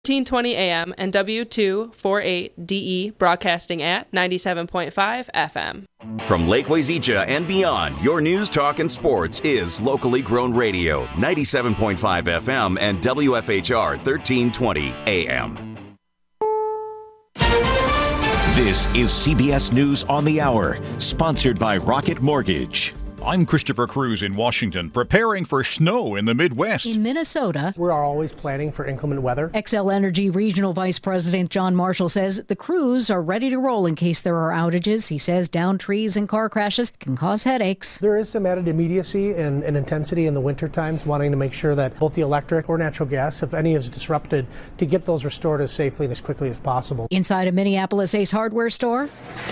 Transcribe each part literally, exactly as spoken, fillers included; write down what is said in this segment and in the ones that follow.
thirteen twenty A M and W two forty-eight D E broadcasting at ninety-seven point five F M. From Lake Wazeecha and beyond, your news, talk, and sports is locally grown radio, ninety-seven point five F M and W F H R thirteen twenty A M. This is C B S News on the Hour, sponsored by Rocket Mortgage. I'm Christopher Cruz in Washington, preparing for snow in the Midwest. In Minnesota, we are always planning for inclement weather. Xcel Energy Regional Vice President John Marshall says the crews are ready to roll in case there are outages. He says downed trees and car crashes can cause headaches. There is some added immediacy and, and intensity in the winter times, wanting to make sure that both the electric or natural gas, if any is disrupted, to get those restored as safely and as quickly as possible. Inside a Minneapolis Ace Hardware store,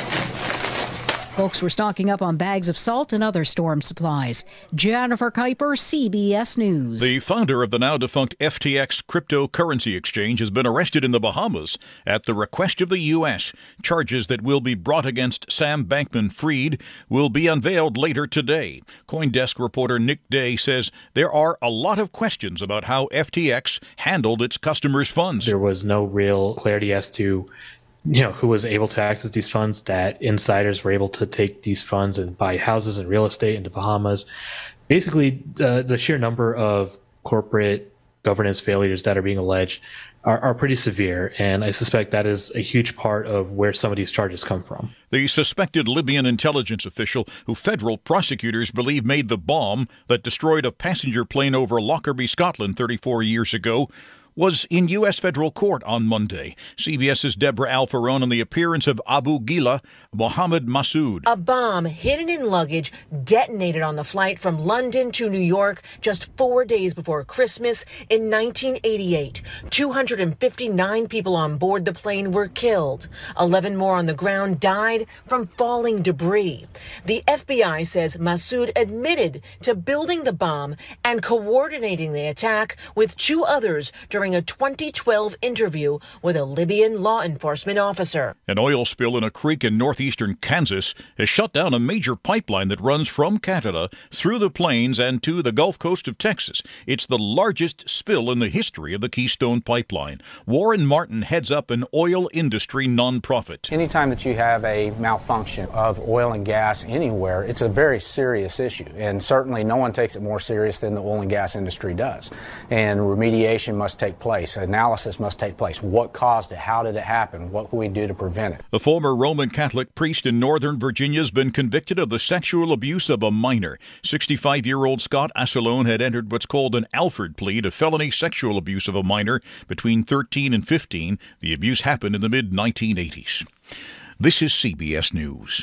folks were stocking up on bags of salt and other storm supplies. Jennifer Kuiper, C B S News. The founder of the now-defunct F T X cryptocurrency exchange has been arrested in the Bahamas at the request of the U S. Charges that will be brought against Sam Bankman-Fried will be unveiled later today. CoinDesk reporter Nick Day says there are a lot of questions about how F T X handled its customers' funds. There was no real clarity as to you know, who was able to access these funds, that insiders were able to take these funds and buy houses and real estate in the Bahamas. Basically, uh, the sheer number of corporate governance failures that are being alleged are, are pretty severe, and I suspect that is a huge part of where some of these charges come from. The suspected Libyan intelligence official who federal prosecutors believe made the bomb that destroyed a passenger plane over Lockerbie, Scotland thirty-four years ago was in U S federal court on Monday. CBS's Deborah Alfarone on the appearance of Abu Gila Mohammed Massoud. A bomb hidden in luggage detonated on the flight from London to New York just four days before Christmas in nineteen eighty-eight. two hundred fifty-nine people on board the plane were killed. eleven more on the ground died from falling debris. The F B I says Massoud admitted to building the bomb and coordinating the attack with two others during a twenty twelve interview with a Libyan law enforcement officer. An oil spill in a creek in northeastern Kansas has shut down a major pipeline that runs from Canada through the plains and to the Gulf Coast of Texas. It's the largest spill in the history of the Keystone Pipeline. Warren Martin heads up an oil industry nonprofit. Anytime that you have a malfunction of oil and gas anywhere, it's a very serious issue. And certainly no one takes it more serious than the oil and gas industry does. And remediation must take place. Analysis must take place. What caused it? How did it happen? What can we do to prevent it? The former Roman Catholic priest in Northern Virginia has been convicted of the sexual abuse of a minor. sixty-five-year-old Scott Asselone had entered what's called an Alford plea to felony sexual abuse of a minor between thirteen and fifteen. The abuse happened in the mid nineteen eighties. This is C B S News.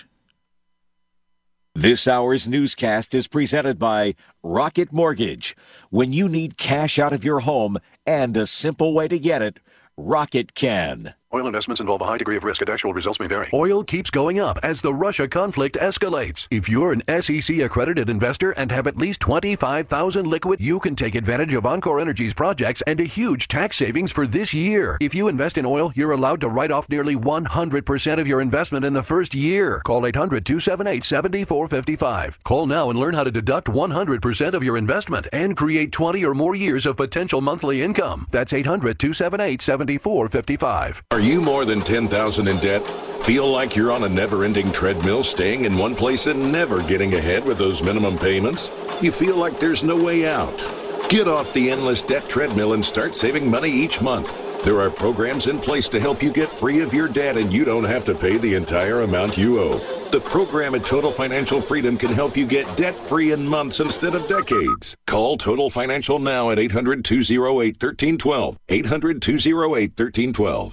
This hour's newscast is presented by Rocket Mortgage. When you need cash out of your home and a simple way to get it, Rocket can. Oil investments involve a high degree of risk, and actual results may vary. Oil keeps going up as the Russia conflict escalates. If you're an S E C-accredited investor and have at least twenty-five thousand dollars liquid, you can take advantage of Encore Energy's projects and a huge tax savings for this year. If you invest in oil, you're allowed to write off nearly one hundred percent of your investment in the first year. Call eight hundred, two seven eight, seven four five five. Call now and learn how to deduct one hundred percent of your investment and create twenty or more years of potential monthly income. That's eight hundred, two seven eight, seven four five five. Are you more than ten thousand dollars in debt? Feel like you're on a never-ending treadmill, staying in one place and never getting ahead with those minimum payments? You feel like there's no way out? Get off the endless debt treadmill and start saving money each month. There are programs in place to help you get free of your debt, and you don't have to pay the entire amount you owe. The program at Total Financial Freedom can help you get debt-free in months instead of decades. Call Total Financial now at eight hundred, two oh eight, one three one two. eight hundred, two oh eight, one three one two.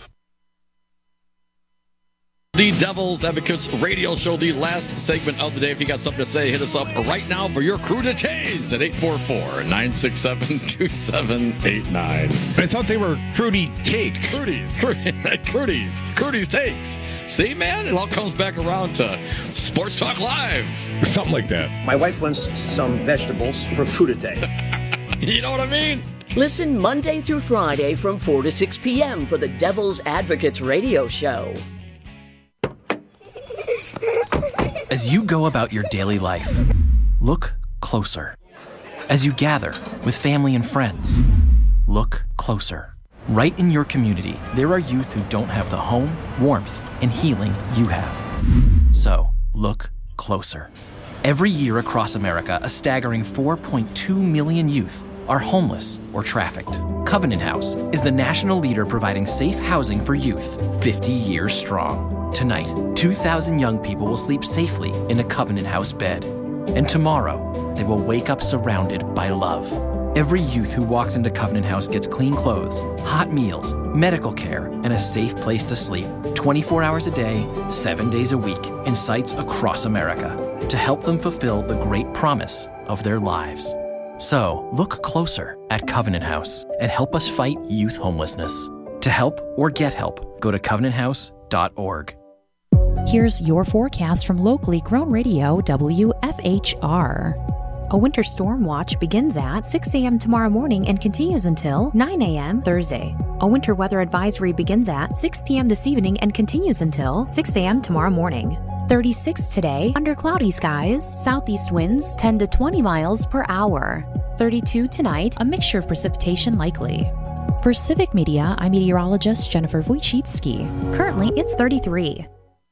The Devil's Advocates radio show, the last segment of the day. If you got something to say, hit us up right now for your crudités at eight four four, nine six seven, two seven eight nine. I thought they were Crudy Takes. Crudies, Crudies, Crudies Takes. See, man, it all comes back around to Sports Talk Live. Something like that. My wife wants some vegetables for crudité. You know what I mean? Listen Monday through Friday from four to six p.m. for the Devil's Advocates radio show. As you go about your daily life, look closer. As you gather with family and friends, look closer. Right in your community, there are youth who don't have the home, warmth, and healing you have. So, look closer. Every year across America, a staggering four point two million youth are homeless or trafficked. Covenant House is the national leader providing safe housing for youth, fifty years strong. Tonight, two thousand young people will sleep safely in a Covenant House bed. And tomorrow, they will wake up surrounded by love. Every youth who walks into Covenant House gets clean clothes, hot meals, medical care, and a safe place to sleep twenty-four hours a day, seven days a week, in sites across America to help them fulfill the great promise of their lives. So, look closer at Covenant House and help us fight youth homelessness. To help or get help, go to covenant house dot org. Here's your forecast from locally grown radio W F H R. A winter storm watch begins at six a.m. tomorrow morning and continues until nine a.m. Thursday. A winter weather advisory begins at six p.m. this evening and continues until six a.m. tomorrow morning. thirty-six today, under cloudy skies, southeast winds ten to twenty miles per hour. thirty-two tonight, a mixture of precipitation likely. For Civic Media, I'm meteorologist Jennifer Wojcicki. Currently, it's thirty-three.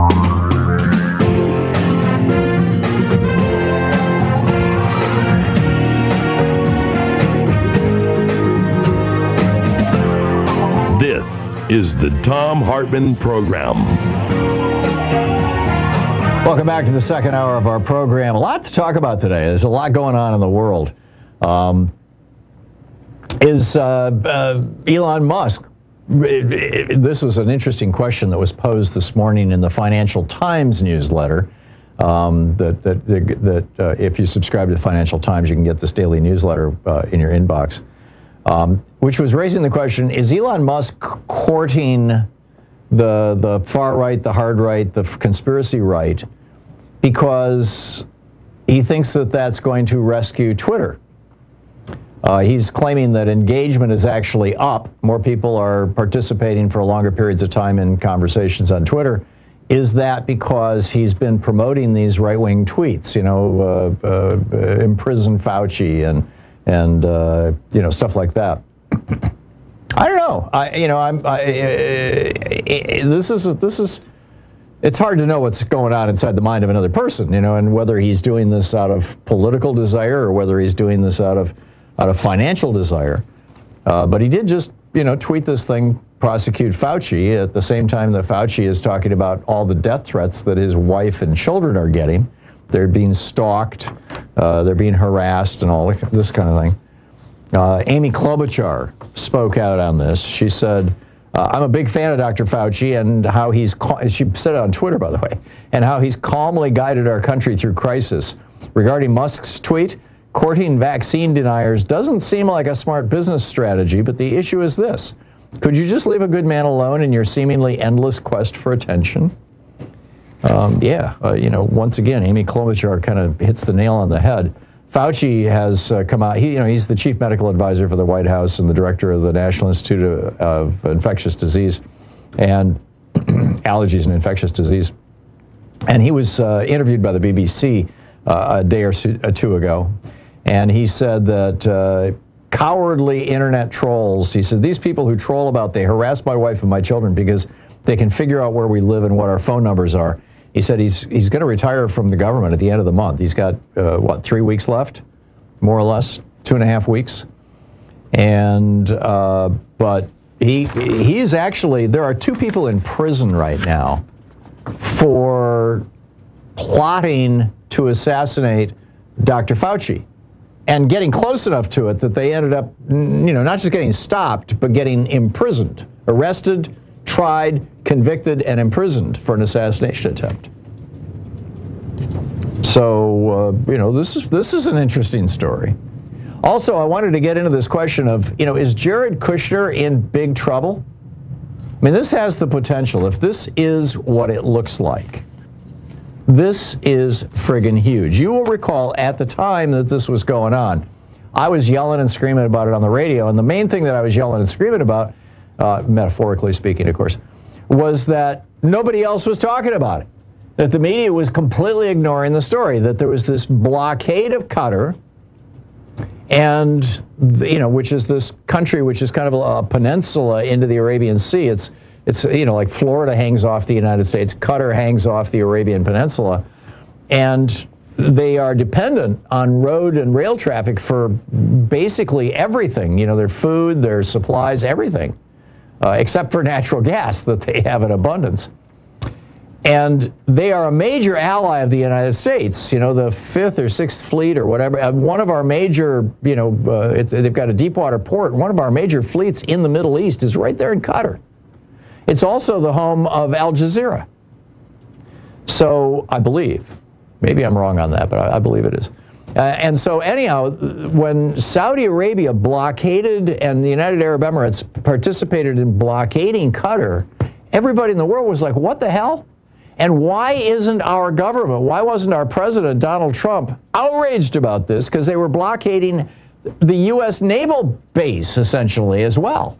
This is the Thom Hartmann Program. Welcome back to the second hour of our program. A lot to talk about today. There's a lot going on in the world. Um, is uh, uh, Elon Musk, it, it, this was an interesting question that was posed this morning in the Financial Times newsletter. Um, that that, that uh, if you subscribe to the Financial Times, you can get this daily newsletter uh, in your inbox. Um, which was raising the question, is Elon Musk courting the the far right, the hard right, the conspiracy right, because he thinks that that's going to rescue Twitter? Uh, he's claiming that engagement is actually up. More people are participating for longer periods of time in conversations on Twitter. Is that because he's been promoting these right-wing tweets, you know, uh, uh, imprison Fauci and and uh, you know, stuff like that? I don't know. I you know I'm I, uh, this is this is it's hard to know what's going on inside the mind of another person, you know, and whether he's doing this out of political desire or whether he's doing this out of out of financial desire. Uh, but he did just, you know, tweet this thing, prosecute Fauci, at the same time that Fauci is talking about all the death threats that his wife and children are getting. They're being stalked, uh, they're being harassed, and all this kind of thing. Uh, Amy Klobuchar spoke out on this. She said, uh, I'm a big fan of Doctor Fauci and how he's, she said it on Twitter, by the way, and how he's calmly guided our country through crisis. Regarding Musk's tweet, courting vaccine deniers doesn't seem like a smart business strategy, but the issue is this. Could you just leave a good man alone in your seemingly endless quest for attention? Um, yeah, uh, you know, once again, Amy Klobuchar kind of hits the nail on the head. Fauci has uh, come out. He, you know, he's the chief medical advisor for the White House and the director of the National Institute of, of Infectious Disease and Allergies and Infectious Disease. And he was uh, interviewed by the B B C uh, a day or two ago, and he said that uh, cowardly internet trolls. He said these people who troll about they harass my wife and my children because they can figure out where we live and what our phone numbers are. He said he's he's going to retire from the government at the end of the month. He's got, uh, what, three weeks left, more or less, two and a half weeks. And, uh, but he he's actually, there are two people in prison right now for plotting to assassinate Doctor Fauci and getting close enough to it that they ended up, you know, not just getting stopped, but getting imprisoned, arrested, tried, convicted, and imprisoned for an assassination attempt. So, uh, you know, this is this is an interesting story. Also, I wanted to get into this question of, you know, is Jared Kushner in big trouble? I mean, this has the potential. If this is what it looks like, this is friggin' huge. You will recall at the time that this was going on, I was yelling and screaming about it on the radio, and the main thing that I was yelling and screaming about, Uh, metaphorically speaking, of course, was that nobody else was talking about it. That the media was completely ignoring the story, that there was this blockade of Qatar, and you know, which is this country which is kind of a, a peninsula into the Arabian Sea. It's it's you know, like Florida hangs off the United States, Qatar hangs off the Arabian Peninsula, and they are dependent on road and rail traffic for basically everything. You know, their food, their supplies, everything, uh, except for natural gas that they have in abundance. And they are a major ally of the United States. You know, the Fifth or Sixth Fleet or whatever. Uh, one of our major, you know, uh, it, they've got a deep water port. One of our major fleets in the Middle East is right there in Qatar. It's also the home of Al Jazeera. So I believe. Maybe I'm wrong on that, but I, I believe it is. Uh, and so anyhow, when Saudi Arabia blockaded and the United Arab Emirates participated in blockading Qatar, everybody in the world was like, what the hell? And why isn't our government, why wasn't our president, Donald Trump, outraged about this? Because they were blockading the U S naval base, essentially, as well.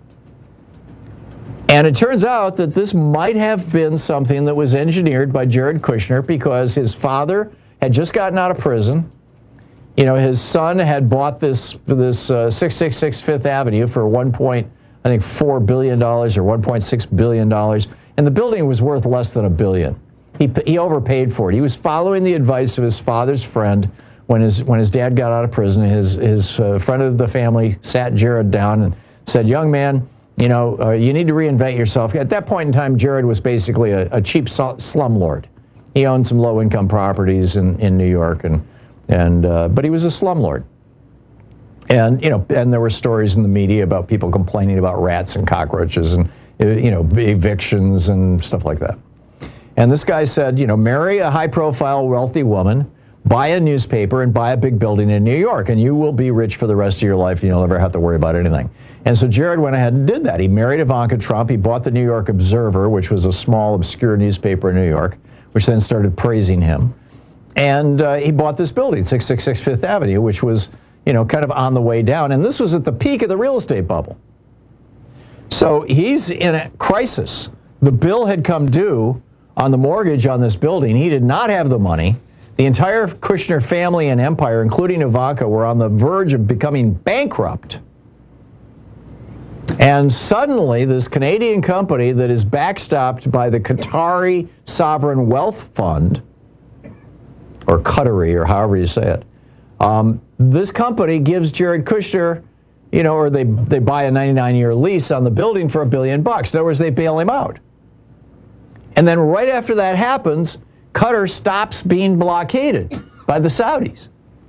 And it turns out that this might have been something that was engineered by Jared Kushner because his father had just gotten out of prison. You know, his son had bought this this uh, six six six Fifth Avenue for one point, I think, four billion dollars or one point six billion dollars, and the building was worth less than a billion. He he overpaid for it. He was following the advice of his father's friend when his when his dad got out of prison. His his uh, friend of the family sat Jared down and said, "Young man, you know, uh, you need to reinvent yourself." At that point in time, Jared was basically a, a cheap slumlord. He owned some low-income properties in, in New York, and and uh, but he was a slumlord. And you know, and there were stories in the media about people complaining about rats and cockroaches, and you know, evictions and stuff like that. And this guy said, you know, marry a high-profile, wealthy woman, buy a newspaper, and buy a big building in New York, and you will be rich for the rest of your life, and you'll never have to worry about anything. And so Jared went ahead and did that. He married Ivanka Trump. He bought the New York Observer, which was a small, obscure newspaper in New York, which then started praising him. And uh, he bought this building, six six six Fifth Avenue, which was, you know, kind of on the way down. And this was at the peak of the real estate bubble. So he's in a crisis. The bill had come due on the mortgage on this building. He did not have the money. The entire Kushner family and empire, including Ivanka, were on the verge of becoming bankrupt. And suddenly, this Canadian company that is backstopped by the Qatari Sovereign Wealth Fund, or Qatari, or however you say it, um, this company gives Jared Kushner, you know, or they, they buy a ninety-nine year lease on the building for a billion bucks. In other words, they bail him out. And then right after that happens, Qatar stops being blockaded by the Saudis.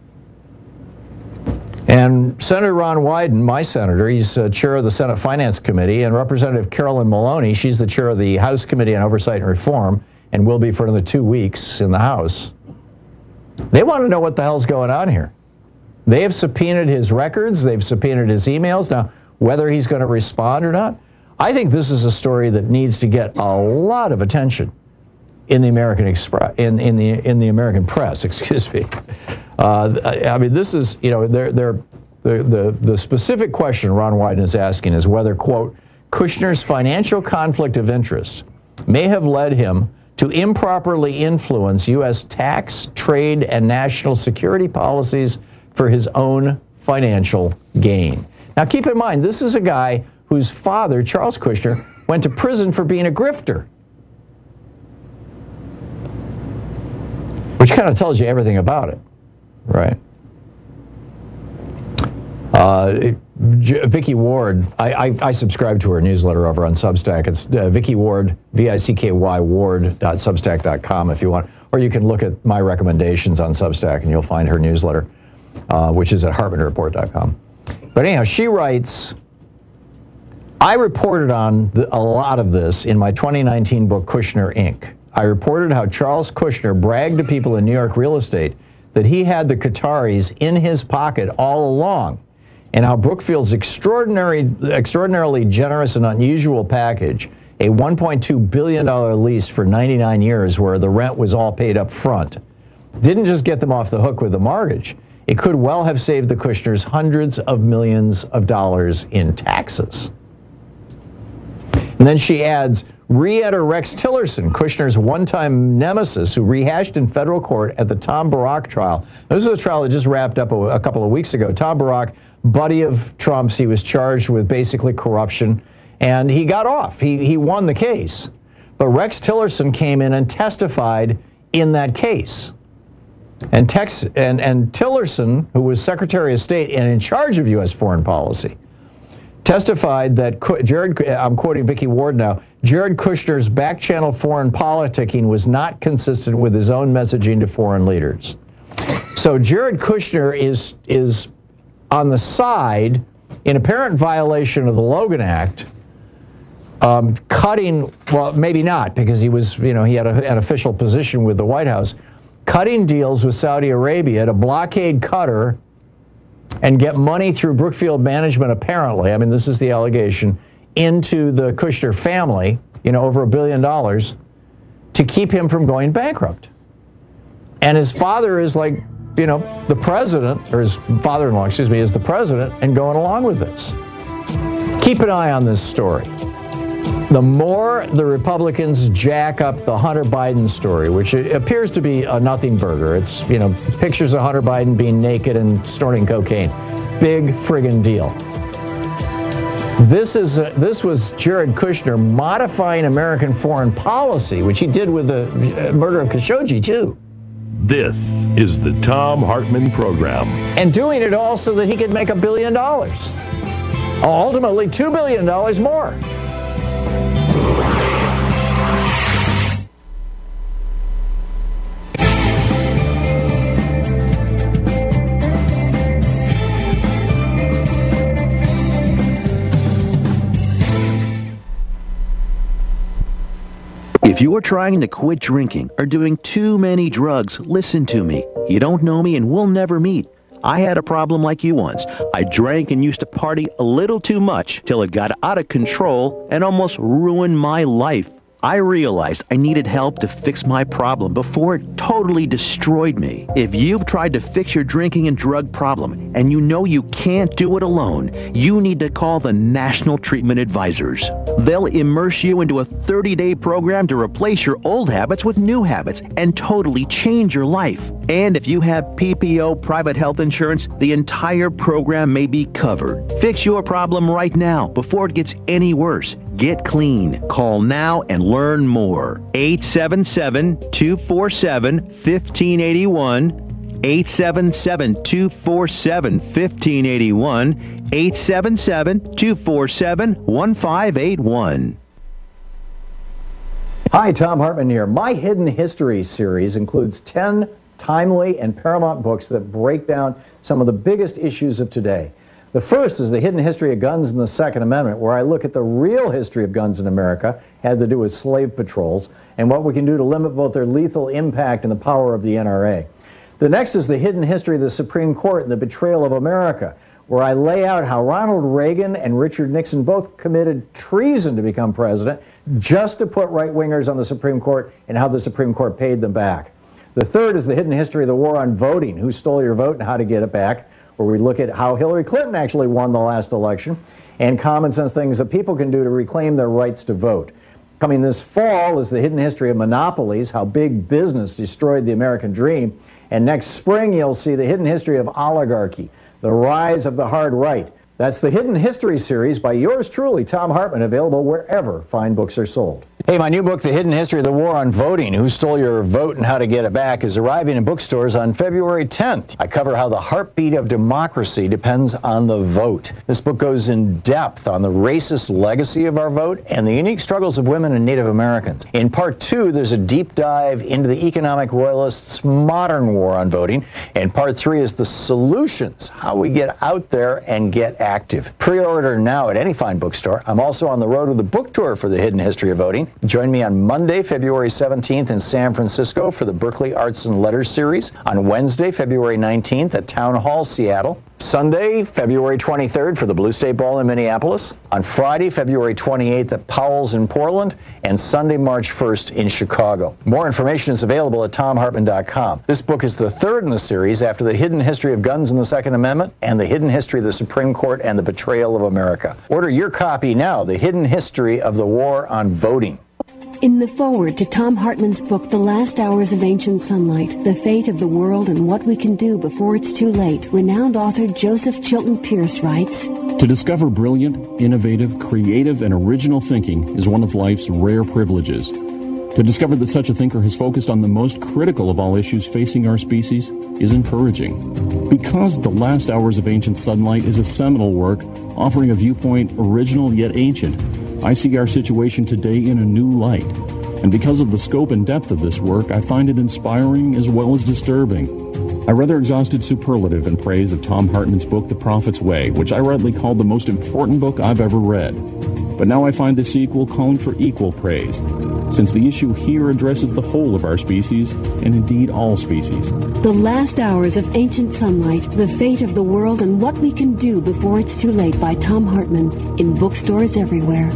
And Senator Ron Wyden, my senator, he's uh, chair of the Senate Finance Committee, and Representative Carolyn Maloney, she's the chair of the House Committee on Oversight and Reform, and will be for another two weeks in the House. They want to know what the hell's going on here. They have subpoenaed his records. They've subpoenaed his emails. Now, whether he's going to respond or not, I think this is a story that needs to get a lot of attention in the American Express, in, in the in the American press, excuse me. Uh, I, I mean, this is, you know, they're, they're, the, the, the specific question Ron Wyden is asking is whether, quote, Kushner's financial conflict of interest may have led him to improperly influence U S tax, trade, and national security policies for his own financial gain. Now, keep in mind, this is a guy whose father, Charles Kushner, went to prison for being a grifter. Which kind of tells you everything about it, right? Uh, J- Vicky Ward, I, I, I subscribe to her newsletter over on Substack. It's uh, Vicky Ward, V I C K Y Ward dot substack dot com if you want. Or you can look at my recommendations on Substack and you'll find her newsletter, uh, which is at hartman report dot com. But anyhow, she writes, I reported on the, a lot of this in my twenty nineteen book, Kushner, Incorporated. I reported how Charles Kushner bragged to people in New York real estate that he had the Qataris in his pocket all along, and how Brookfield's extraordinary, extraordinarily generous and unusual package, a one point two billion dollars lease for ninety-nine years where the rent was all paid up front, didn't just get them off the hook with the mortgage. It could well have saved the Kushners hundreds of millions of dollars in taxes. And then she adds, re-enter Rex Tillerson, Kushner's one-time nemesis who rehashed in federal court at the Tom Barrack trial. This is a trial that just wrapped up a, a couple of weeks ago. Tom Barrack, buddy of Trump's, he was charged with basically corruption, and he got off. He, he won the case. But Rex Tillerson came in and testified in that case. And, Tex, and, and Tillerson, who was Secretary of State and in charge of U S foreign policy, testified that Jared, I'm quoting Vicky Ward now, Jared Kushner's back-channel foreign politicking was not consistent with his own messaging to foreign leaders. So Jared Kushner is, is on the side, in apparent violation of the Logan Act, um, cutting, well, maybe not, because he was, you know, he had a, an official position with the White House, cutting deals with Saudi Arabia to blockade Qatar and get money through Brookfield Management, apparently, I mean, this is the allegation, into the Kushner family, you know, over a billion dollars, to keep him from going bankrupt. And his father is like, you know, the president, or his father-in-law, excuse me, is the president, and going along with this. Keep an eye on this story. The more the Republicans jack up the Hunter Biden story, which appears to be a nothing burger. It's, you know, pictures of Hunter Biden being naked and snorting cocaine. Big friggin' deal. This is a, this was Jared Kushner modifying American foreign policy, which he did with the murder of Khashoggi, too. This is the Thom Hartmann Program. And doing it all so that he could make a billion dollars. Ultimately, two billion dollars more. If you are trying to quit drinking or doing too many drugs, listen to me. You don't know me and we'll never meet. I had a problem like you once. I drank and used to party a little too much till it got out of control and almost ruined my life. I realized I needed help to fix my problem before it totally destroyed me. If you've tried to fix your drinking and drug problem and you know you can't do it alone, you need to call the National Treatment Advisors. They'll immerse you into a thirty-day program to replace your old habits with new habits and totally change your life. And if you have P P O private health insurance, the entire program may be covered. Fix your problem right now before it gets any worse. Get clean. Call now and learn more. eight seven seven, two four seven, one five eight one. eight seven seven, two four seven, one five eight one. eight seven seven, two four seven, one five eight one. Hi, Thom Hartmann here. My Hidden History series includes ten timely and paramount books that break down some of the biggest issues of today. The first is The Hidden History of Guns and the Second Amendment, where I look at the real history of guns in America, had to do with slave patrols, and what we can do to limit both their lethal impact and the power of the N R A. The next is The Hidden History of the Supreme Court and the Betrayal of America, where I lay out how Ronald Reagan and Richard Nixon both committed treason to become president just to put right-wingers on the Supreme Court and how the Supreme Court paid them back. The third is The Hidden History of the War on Voting, who stole your vote and how to get it back, where we look at how Hillary Clinton actually won the last election, and common sense things that people can do to reclaim their rights to vote. Coming this fall is The Hidden History of Monopolies, how big business destroyed the American dream. And next spring, you'll see The Hidden History of Oligarchy, the rise of the hard right. That's the Hidden History series by yours truly, Thom Hartmann, available wherever fine books are sold. Hey, my new book, The Hidden History of the War on Voting, Who Stole Your Vote and How to Get It Back, is arriving in bookstores on February tenth. I cover how the heartbeat of democracy depends on the vote. This book goes in depth on the racist legacy of our vote and the unique struggles of women and Native Americans. In part two, there's a deep dive into the economic royalists' modern war on voting. And part three is the solutions, how we get out there and get active. Pre-order now at any fine bookstore. I'm also on the road with a book tour for The Hidden History of Voting. Join me on Monday, February seventeenth in San Francisco for the Berkeley Arts and Letters series. On Wednesday, February nineteenth at Town Hall, Seattle. Sunday, February twenty-third for the Blue State Bowl in Minneapolis. On Friday, February twenty-eighth at Powell's in Portland. And Sunday, March first in Chicago. More information is available at tom hartman dot com. This book is the third in the series after The Hidden History of Guns and the Second Amendment and The Hidden History of the Supreme Court and the Betrayal of America. Order your copy now, The Hidden History of the War on Voting. In the foreword to Tom Hartman's book, The Last Hours of Ancient Sunlight, The Fate of the World and What We Can Do Before It's Too Late, renowned author Joseph Chilton Pierce writes, To discover brilliant, innovative, creative, and original thinking is one of life's rare privileges. To discover that such a thinker has focused on the most critical of all issues facing our species is encouraging. Because The Last Hours of Ancient Sunlight is a seminal work offering a viewpoint original yet ancient, I see our situation today in a new light. And because of the scope and depth of this work, I find it inspiring as well as disturbing. I rather exhausted superlative in praise of Tom Hartman's book, The Prophet's Way, which I rightly called the most important book I've ever read. But now I find the sequel calling for equal praise, since the issue here addresses the whole of our species, and indeed all species. The Last Hours of Ancient Sunlight, The Fate of the World and What We Can Do Before It's Too Late by Tom Hartman, in bookstores everywhere.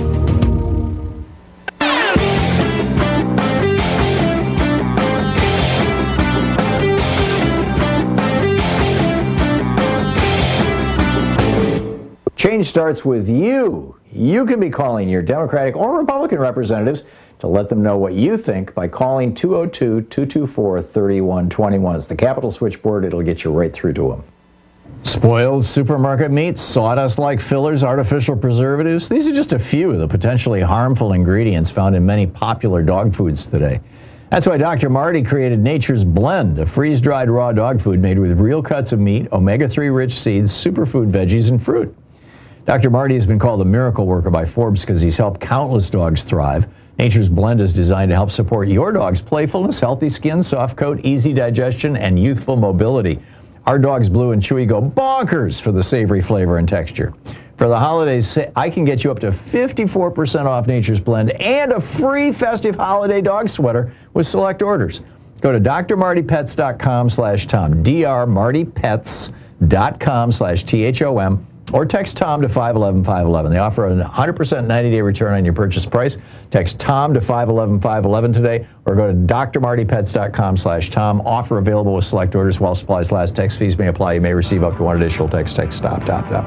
Change starts with you. You can be calling your Democratic or Republican representatives to let them know what you think by calling two oh two, two two four, three one two one. It's the Capitol switchboard. It'll get you right through to them. Spoiled supermarket meats, sawdust-like fillers, artificial preservatives. These are just a few of the potentially harmful ingredients found in many popular dog foods today. That's why Doctor Marty created Nature's Blend, a freeze-dried raw dog food made with real cuts of meat, omega three rich seeds, superfood veggies, and fruit. Doctor Marty has been called a miracle worker by Forbes because he's helped countless dogs thrive. Nature's Blend is designed to help support your dog's playfulness, healthy skin, soft coat, easy digestion, and youthful mobility. Our dogs Blue and Chewy go bonkers for the savory flavor and texture. For the holidays, I can get you up to fifty-four percent off Nature's Blend and a free festive holiday dog sweater with select orders. Go to d r marty pets dot com slash tom, d r marty pets dot com slash T H O M, or text Tom to five one one, five one one. They offer a one hundred percent ninety-day return on your purchase price. Text Tom to five one one, five one one today, or go to d r marty pets dot com slash Tom. Offer available with select orders while supplies last. Text fees may apply. You may receive up to one additional text. Text stop, stop, stop.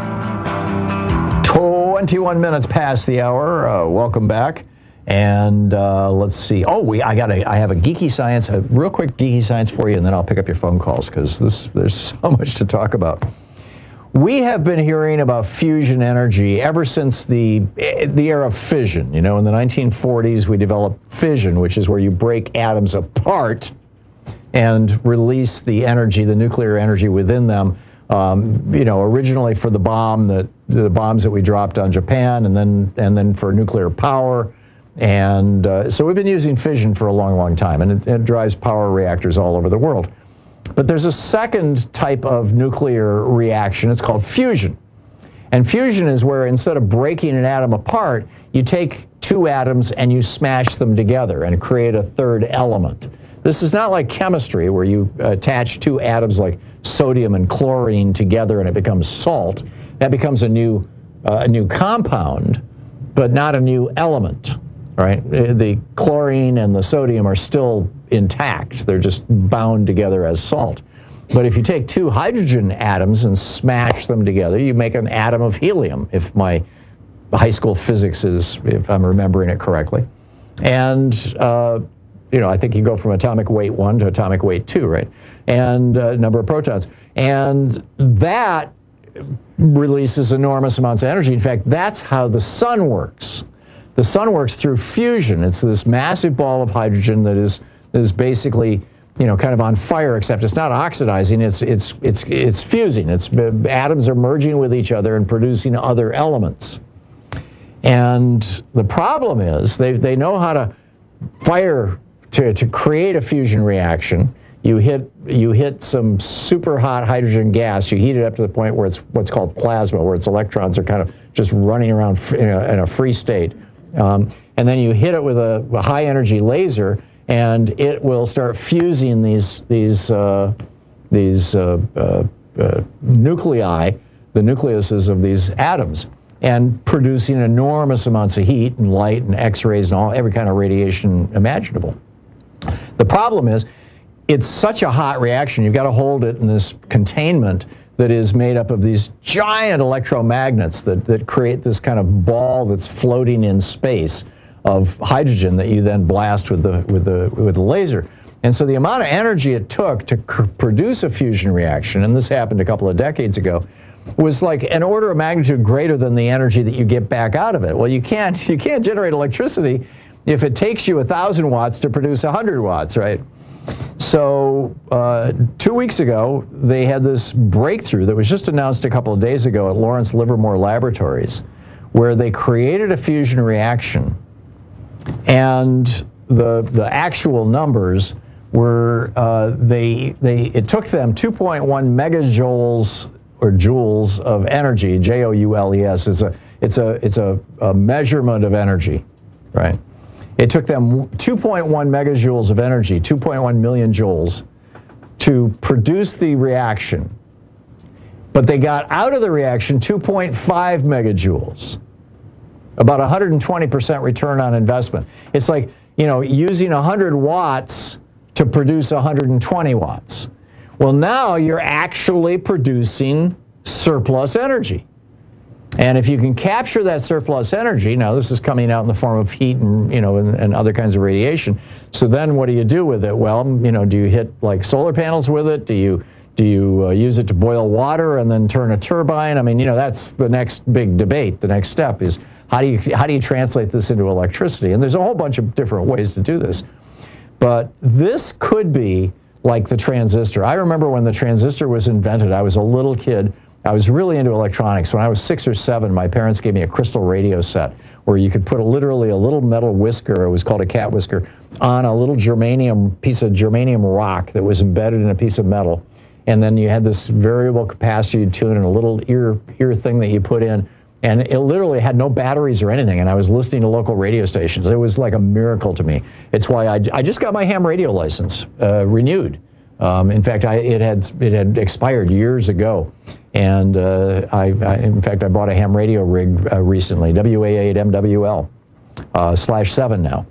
twenty-one minutes past the hour. Uh, welcome back. And uh, let's see. Oh, we I got a I have a geeky science, a real quick geeky science for you, and then I'll pick up your phone calls because this there's so much to talk about. We have been hearing about fusion energy ever since the the era of fission. You know, in the nineteen forties, we developed fission, which is where you break atoms apart and release the energy, the nuclear energy within them. Um, you know, originally for the bomb that the bombs that we dropped on Japan, and then and then for nuclear power. And uh, so we've been using fission for a long, long time, and it, it drives power reactors all over the world. But there's a second type of nuclear reaction. It's called fusion. And fusion is where instead of breaking an atom apart, you take two atoms and you smash them together and create a third element. This is not like chemistry where you attach two atoms like sodium and chlorine together and it becomes salt. That becomes a new, uh, a new compound, but not a new element. Right? The chlorine and the sodium are still intact. They're just bound together as salt. But if you take two hydrogen atoms and smash them together, you make an atom of helium, if my high school physics is, if I'm remembering it correctly. And, uh, you know, I think you go from atomic weight one to atomic weight two, right? And uh, number of protons. And that releases enormous amounts of energy. In fact, that's how the sun works. The sun works through fusion. It's this massive ball of hydrogen that is is basically, you know, kind of on fire, except it's not oxidizing. It's it's it's it's fusing. It's atoms are merging with each other and producing other elements. And the problem is they they know how to fire to to create a fusion reaction. You hit you hit some super hot hydrogen gas. You heat it up to the point where it's what's called plasma, where its electrons are kind of just running around in a, in a free state. Um, and then you hit it with a, a high energy laser, and it will start fusing these these uh, these uh, uh, uh, nuclei, the nucleuses of these atoms, and producing enormous amounts of heat and light and X-rays and all every kind of radiation imaginable. The problem is, it's such a hot reaction. You've got to hold it in this containment that is made up of these giant electromagnets that, that create this kind of ball that's floating in space of hydrogen that you then blast with the with the with the laser. And so the amount of energy it took to c- produce a fusion reaction, and this happened a couple of decades ago, was like an order of magnitude greater than the energy that you get back out of it. Well, you can't you can't generate electricity if it takes you a thousand watts to produce a hundred watts, right? So uh, two weeks ago, they had this breakthrough that was just announced a couple of days ago at Lawrence Livermore Laboratories, where they created a fusion reaction, and the the actual numbers were uh, they they it took them two point one megajoules or joules of energy. J O U L E S is a it's a it's a, a measurement of energy, right? It took them two point one megajoules of energy, two point one million joules, to produce the reaction. But they got out of the reaction two point five megajoules, about one hundred twenty percent return on investment. It's like, you know, using one hundred watts to produce one hundred twenty watts. Well, now you're actually producing surplus energy. And if you can capture that surplus energy, now this is coming out in the form of heat and, you know, and, and other kinds of radiation. So then what do you do with it? Well, you know, do you hit like solar panels with it? Do you do you uh, use it to boil water and then turn a turbine? I mean, you know, that's the next big debate. The next step is how do you how do you translate this into electricity? And there's a whole bunch of different ways to do this. But this could be like the transistor. I remember when the transistor was invented, I was a little kid. I was really into electronics. When I was six or seven, my parents gave me a crystal radio set where you could put a, literally a little metal whisker, it was called a cat whisker, on a little germanium, piece of germanium rock that was embedded in a piece of metal. And then you had this variable capacity tune and a little ear, ear thing that you put in. And it literally had no batteries or anything. And I was listening to local radio stations. It was like a miracle to me. It's why I, I just got my ham radio license uh, renewed. Um, in fact, I, it had it had expired years ago, and uh, I, I in fact I bought a ham radio rig uh, recently, W A eight M W L uh, slash seven now,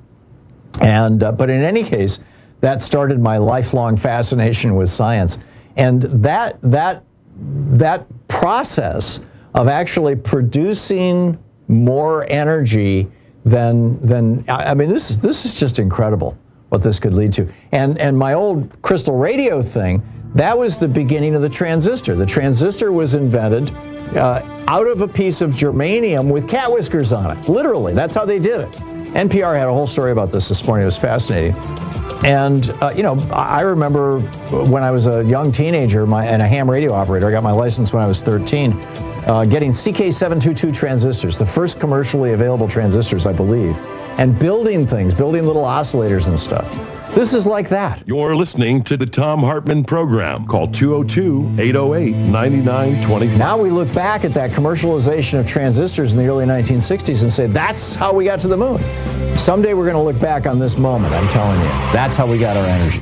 and uh, but in any case, that started my lifelong fascination with science, and that that that process of actually producing more energy than than I mean this is this is just incredible what this could lead to. And and my old crystal radio thing, that was the beginning of the transistor. The transistor was invented uh, out of a piece of germanium with cat whiskers on it. Literally, that's how they did it. N P R had a whole story about this this morning. It was fascinating. And, uh, you know, I remember when I was a young teenager my, and a ham radio operator, I got my license when I was thirteen, uh, getting C K seven twenty-two transistors, the first commercially available transistors, I believe, and building things, building little oscillators and stuff. This is like that. You're listening to the Thom Hartmann Program. Call two oh two, eight oh eight, nine nine two five. Now we look back at that commercialization of transistors in the early nineteen sixties and say, that's how we got to the moon. Someday we're going to look back on this moment, I'm telling you. That's how we got our energy.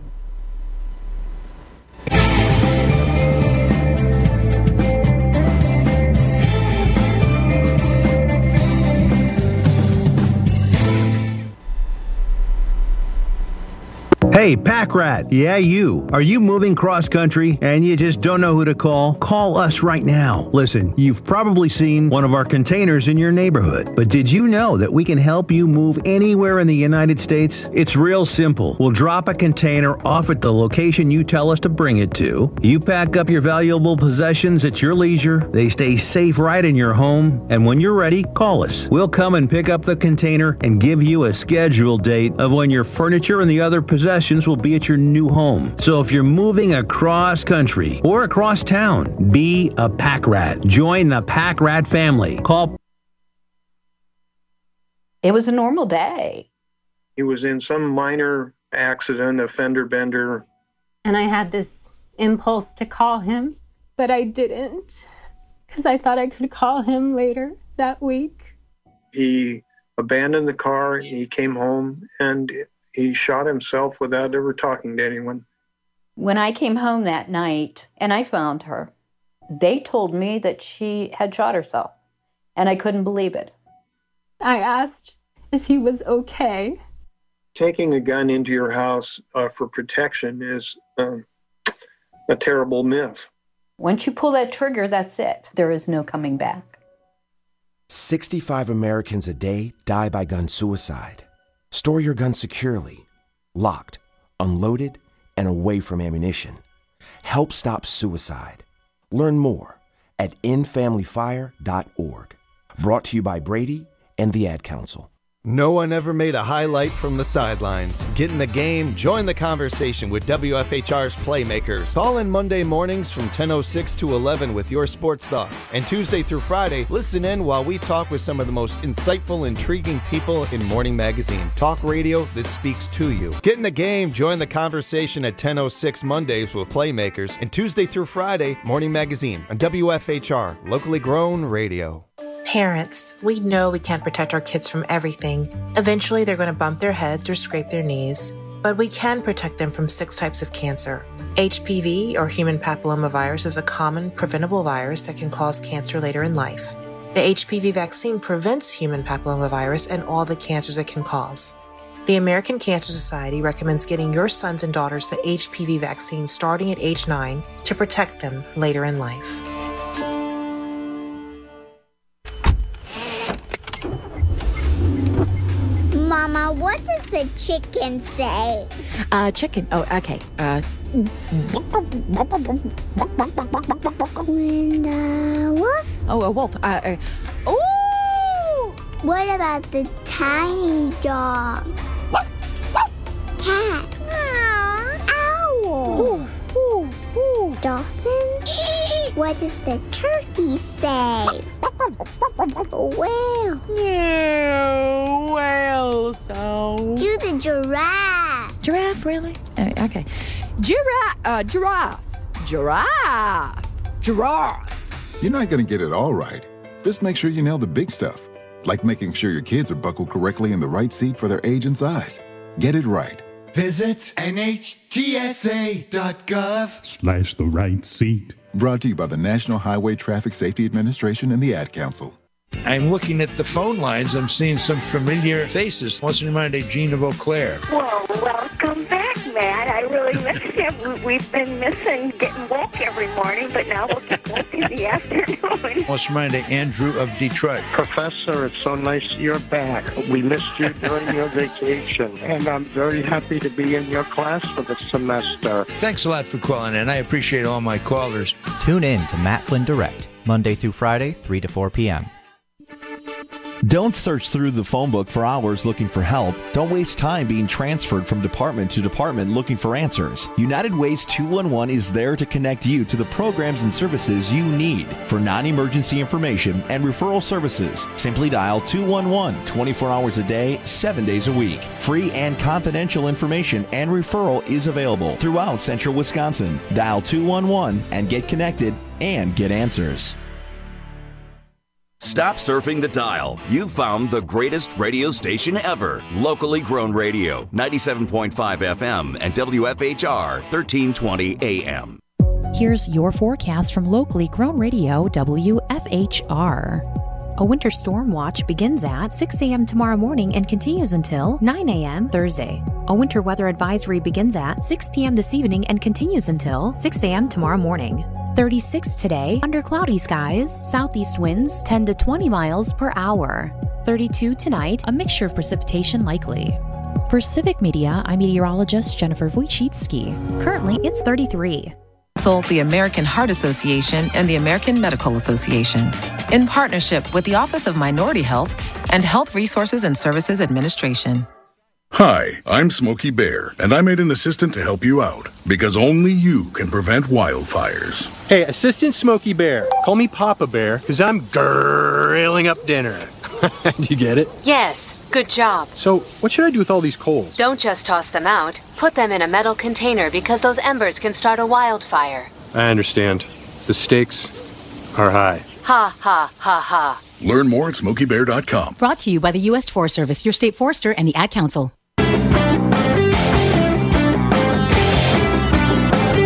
Hey, Pack Rat. Yeah, you. Are you moving cross country and you just don't know who to call? Call us right now. Listen, you've probably seen one of our containers in your neighborhood, but did you know that we can help you move anywhere in the United States? It's real simple. We'll drop a container off at the location you tell us to bring it to. You pack up your valuable possessions at your leisure. They stay safe right in your home, and when you're ready, call us. We'll come and pick up the container and give you a scheduled date of when your furniture and the other possessions will be at your new home. So if you're moving across country or across town, be a Pack Rat. Join the Pack Rat family. Call. It was a normal day. He was in some minor accident, a fender bender. And I had this impulse to call him, but I didn't because I thought I could call him later that week. He abandoned the car, he came home, and he shot himself without ever talking to anyone. When I came home that night and I found her, they told me that she had shot herself, and I couldn't believe it. I asked if he was okay. Taking a gun into your house uh, for protection is um, a terrible myth. Once you pull that trigger, that's it. There is no coming back. sixty-five Americans a day die by gun suicide. Store your gun securely, locked, unloaded, and away from ammunition. Help stop suicide. Learn more at end family fire dot org. Brought to you by Brady and the Ad Council. No one ever made a highlight from the sidelines. Get in the game, join the conversation with W F H R's Playmakers. Call in Monday mornings from ten oh six to eleven with your sports thoughts. And Tuesday through Friday, listen in while we talk with some of the most insightful, intriguing people in Morning Magazine. Talk radio that speaks to you. Get in the game, join the conversation at ten oh six Mondays with Playmakers. And Tuesday through Friday, Morning Magazine on W F H R, locally grown radio. Parents, we know we can't protect our kids from everything. Eventually, they're going to bump their heads or scrape their knees. But we can protect them from six types of cancer. H P V, or human papillomavirus, is a common preventable virus that can cause cancer later in life. The H P V vaccine prevents human papillomavirus and all the cancers it can cause. The American Cancer Society recommends getting your sons and daughters the H P V vaccine starting at age nine to protect them later in life. Mama, what does the chicken say? Uh, chicken. Oh, okay. Uh. And uh, wolf? Oh, a wolf. Uh. uh ooh! What about the tiny dog? Cat? Owl? Ooh, ooh, ooh. Dolphin? What does the turkey say? Whale? Yeah, whale sound. Do the giraffe. Giraffe, really? Uh, okay. Giraffe. Uh, giraffe. Giraffe. Giraffe. You're not going to get it all right. Just make sure you nail the big stuff, like making sure your kids are buckled correctly in the right seat for their age and size. Get it right. Visit N H T S A dot gov slash the right seat. Brought to you by the National Highway Traffic Safety Administration and the Ad Council. I'm looking at the phone lines. I'm seeing some familiar faces. What's in mind of Gene of Eau Claire? Well, welcome back, Matt. I really miss you. We've been missing getting woke every morning, but now we'll get woke in the afternoon. What's in mind of Andrew of Detroit? Professor, it's so nice you're back. We missed you during your vacation, and I'm very happy to be in your class for the semester. Thanks a lot for calling in. I appreciate all my callers. Tune in to Matt Flynn Direct, Monday through Friday, three to four p.m. Don't search through the phone book for hours looking for help. Don't waste time being transferred from department to department looking for answers. United Ways two one one is there to connect you to the programs and services you need. For non-emergency information and referral services, simply dial two one one twenty-four hours a day, seven days a week. Free and confidential information and referral is available throughout central Wisconsin. Dial two one one and get connected and get answers. Stop surfing the dial. You've found the greatest radio station ever. Locally grown radio, ninety-seven point five F M and W F H R, thirteen twenty A M. Here's your forecast from locally grown radio W F H R. A winter storm watch begins at six a.m. tomorrow morning and continues until nine a.m. Thursday. A winter weather advisory begins at six p.m. this evening and continues until six a.m. tomorrow morning. thirty-six today, under cloudy skies, southeast winds ten to twenty miles per hour. thirty-two tonight, a mixture of precipitation likely. For Civic Media, I'm meteorologist Jennifer Wojcicki. Currently, it's thirty-three. The American Heart Association and the American Medical Association, in partnership with the Office of Minority Health and Health Resources and Services Administration. Hi, I'm Smokey Bear, and I made an assistant to help you out, because only you can prevent wildfires. Hey, Assistant Smokey Bear, call me Papa Bear, because I'm grilling up dinner. Do you get it? Yes, good job. So, what should I do with all these coals? Don't just toss them out. Put them in a metal container because those embers can start a wildfire. I understand. The stakes are high. Ha, ha, ha, ha. Learn more at smokey bear dot com. Brought to you by the U S Forest Service, your state forester, and the Ad Council.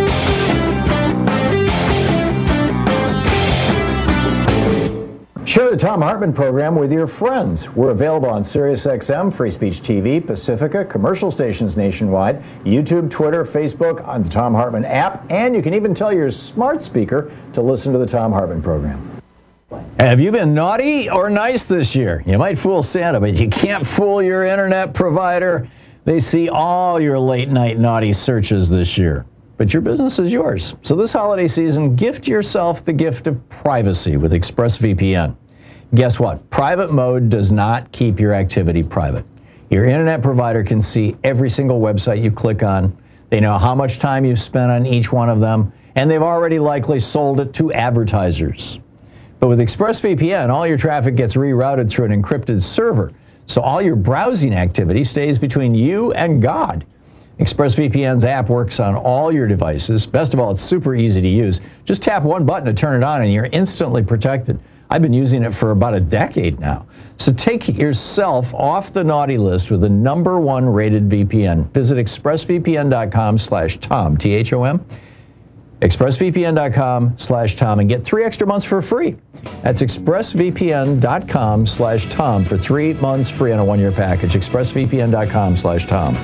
the Thom Hartmann Program with your friends. We're available on SiriusXM, Free Speech T V, Pacifica, commercial stations nationwide, YouTube, Twitter, Facebook, on the Thom Hartmann app, and you can even tell your smart speaker to listen to the Thom Hartmann Program. Have you been naughty or nice this year? You might fool Santa, but you can't fool your internet provider. They see all your late-night naughty searches this year. But your business is yours. So this holiday season, gift yourself the gift of privacy with ExpressVPN. Guess what? Private mode does not keep your activity private. Your internet provider can see every single website you click on. They know how much time you've spent on each one of them, and they've already likely sold it to advertisers. But with ExpressVPN, all your traffic gets rerouted through an encrypted server. So all your browsing activity stays between you and God. ExpressVPN's app works on all your devices. Best of all, it's super easy to use. Just tap one button to turn it on and you're instantly protected. I've been using it for about a decade now. So take yourself off the naughty list with the number one rated V P N. Visit expressvpn.com slash Tom, T H O M. expressvpn.com slash Tom and get three extra months for free. That's expressvpn.com slash Tom for three months free on a one-year package. expressvpn.com slash Tom.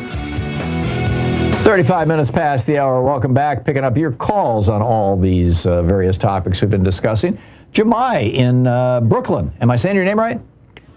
thirty-five minutes past the hour. Welcome back. Picking up your calls on all these uh, various topics we've been discussing. Jemai in uh, Brooklyn. Am I saying your name right?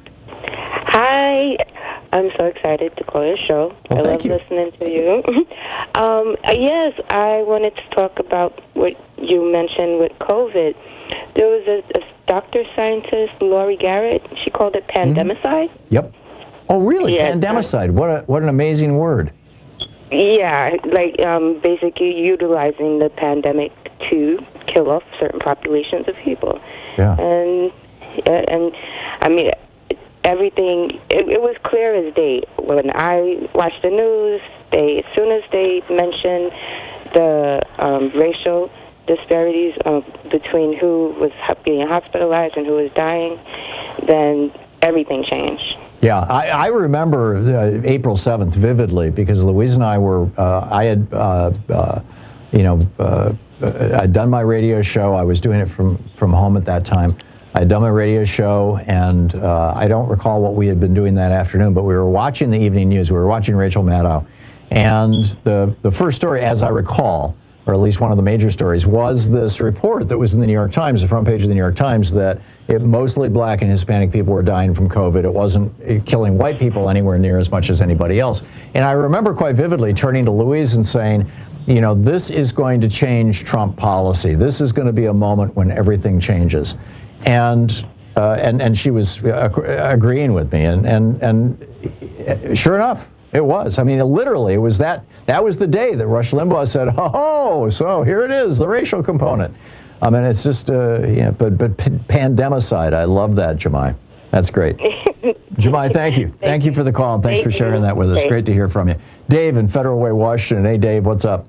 Hi. I'm so excited to call your show. Well, I love you. listening to you. um, yes, I wanted to talk about what you mentioned with COVID. There was a, a doctor scientist, Laurie Garrett. She called it pandemicide. Mm-hmm. Yep. Oh, really? Yeah, Pandemicide. What a what an amazing word. Yeah, like um, basically utilizing the pandemic to kill off certain populations of people. Yeah. And and I mean, everything, it, it was clear as day. When I watched the news, they, as soon as they mentioned the um, racial disparities uh, between who was being hospitalized and who was dying, then everything changed. Yeah, I, I remember uh, April seventh vividly because Louise and I were, uh, I had, uh, uh, you know, uh, I'd done my radio show. I was doing it from, from home at that time. I'd done my radio show, and uh, I don't recall what we had been doing that afternoon, but we were watching the evening news. We were watching Rachel Maddow. And the, the first story, as I recall, or at least one of the major stories, was this report that was in the New York Times, the front page of the New York Times, that it, mostly black and Hispanic people were dying from COVID. It wasn't killing white people anywhere near as much as anybody else. And I remember quite vividly turning to Louise and saying, you know, this is going to change Trump policy. This is going to be a moment when everything changes. And uh, and and she was uh, agreeing with me, and and and sure enough, it was. I mean, it literally, it was that that was the day that Rush Limbaugh said, "Oh, so here it is, the racial component." I mean, it's just, uh, yeah, but but pandemicide. I love that, Jemai. That's great. Jemai, thank you. Thank, thank you for the call, and thanks for sharing that with us. Great to hear from you. Dave in Federal Way, Washington. Hey, Dave, what's up?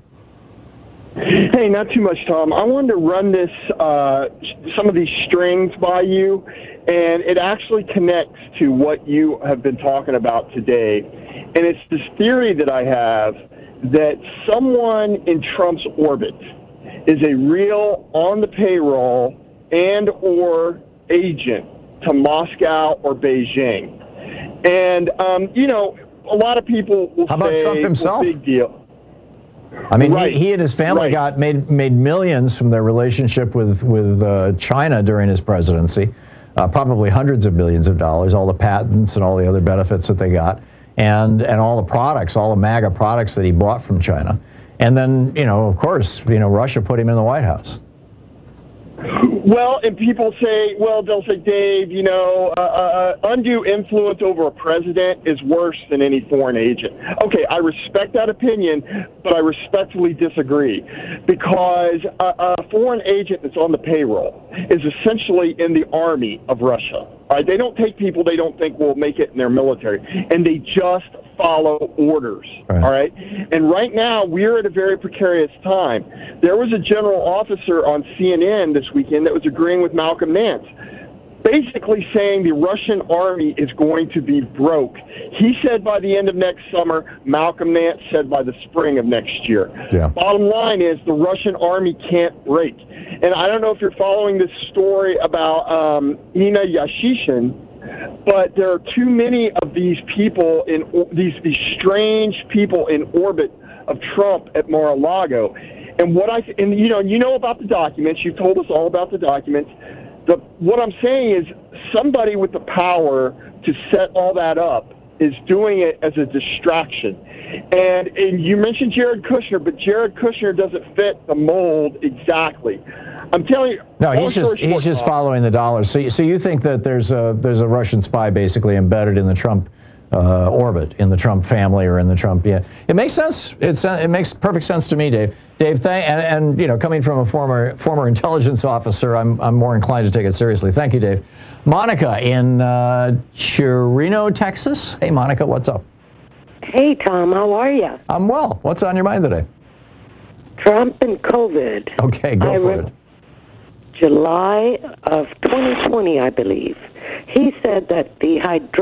Hey, not too much, Tom. I wanted to run this, uh, some of these strings by you, and it actually connects to what you have been talking about today. And it's this theory that I have that someone in Trump's orbit is a real on the payroll and or agent to Moscow or Beijing. And, um, you know, a lot of people will How about say, Trump himself? Well, big deal. I mean, right. he, he and his family right. got made made millions from their relationship with with uh, China during his presidency, uh, probably hundreds of millions of dollars, all the patents and all the other benefits that they got, and and all the products, all the MAGA products that he bought from China. And then, you know, of course, you know, Russia put him in the White House. Well, and people say, well, they'll say, Dave, you know, uh, uh, undue influence over a president is worse than any foreign agent. Okay, I respect that opinion, but I respectfully disagree because a, a foreign agent that's on the payroll is essentially in the army of Russia. All right? They don't take people they don't think will make it in their military, and they just follow orders. Right. All right. And right now, we're at a very precarious time. There was a general officer on C N N this weekend that was agreeing with Malcolm Nance. basically saying the Russian army is going to be broke. He said by the end of next summer. Malcolm Nance said by the spring of next year. Yeah. Bottom line is the Russian army can't break. And I don't know if you're following this story about um, Ina Yashishin, but there are too many of these people in these these strange people in orbit of Trump at Mar-a-Lago. And what I and you know you know about the documents. You've told us all about the documents. The, what I'm saying is somebody with the power to set all that up is doing it as a distraction. And, and you mentioned Jared Kushner, but Jared Kushner doesn't fit the mold exactly. I'm telling you. No, he's just he's just following the dollars. So, so you think that there's a there's a Russian spy basically embedded in the Trump uh, orbit, in the Trump family, or in the Trump? Yeah, it makes sense. It's it makes perfect sense to me, Dave. Dave, thank, and, and you know, coming from a former former intelligence officer, I'm I'm more inclined to take it seriously. Thank you, Dave. Monica in uh, Chirino, Texas. Hey, Monica, what's up? Hey, Tom, how are you? I'm well. What's on your mind today? Trump and COVID. Okay, go I for re- it. July of twenty twenty, I believe. He said that the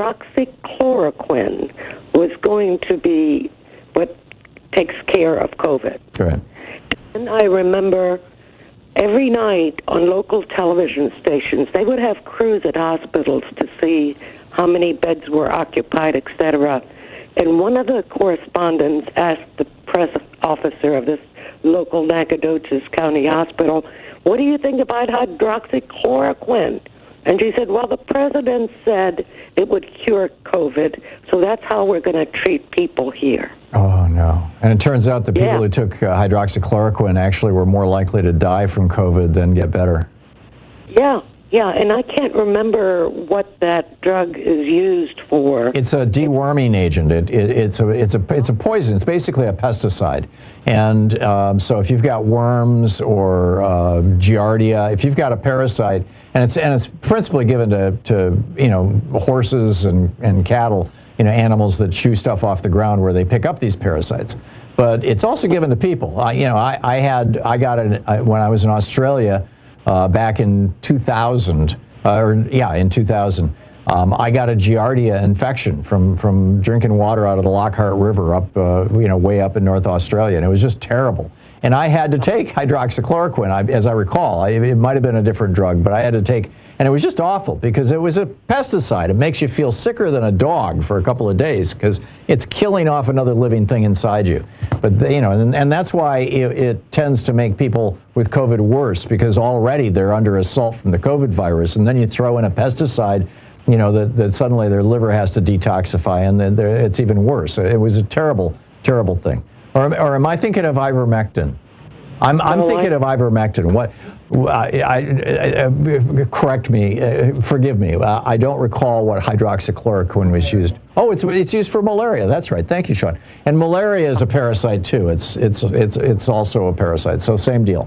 hydroxychloroquine was going to be what takes care of COVID. Right. And I remember every night on local television stations, they would have crews at hospitals to see how many beds were occupied, et cetera. And one of the correspondents asked the press officer of this local Nacogdoches County Hospital, what do you think about hydroxychloroquine? And she said, well, the president said it would cure COVID, so that's how we're going to treat people here. Oh, no. And it turns out the people Yeah. who took uh, hydroxychloroquine actually were more likely to die from COVID than get better. Yeah, yeah, and I can't remember what that drug is used for. It's a deworming agent. It, it, it's a it's a it's a poison. It's basically a pesticide. And um, so if you've got worms or uh, giardia, if you've got a parasite, and it's and it's principally given to, to you know horses and, and cattle, you know animals that chew stuff off the ground where they pick up these parasites. But it's also given to people. I, you know, I, I had I got it I, when I was in Australia. Uh, back in two thousand, uh, or yeah, in two thousand, um, I got a giardia infection from from drinking water out of the Lockhart River up, uh, you know, way up in North Australia, and it was just terrible. And I had to take hydroxychloroquine, I, as I recall. I, it might have been a different drug, but I had to take, and it was just awful because it was a pesticide. It makes you feel sicker than a dog for a couple of days because it's killing off another living thing inside you. But they, you know, and, and that's why it, it tends to make people with COVID worse because already they're under assault from the COVID virus, and then you throw in a pesticide, you know, that, that suddenly their liver has to detoxify, and then it's even worse. It was a terrible, terrible thing. Or, or am I thinking of ivermectin? I'm, I'm Oh, thinking I- of ivermectin. What? I, I, I, I- correct me. Uh, forgive me. Uh, I don't recall what hydroxychloroquine was used. Oh, it's it's used for malaria. That's right. Thank you, Sean. And malaria is a parasite too. It's it's it's it's also a parasite. So same deal.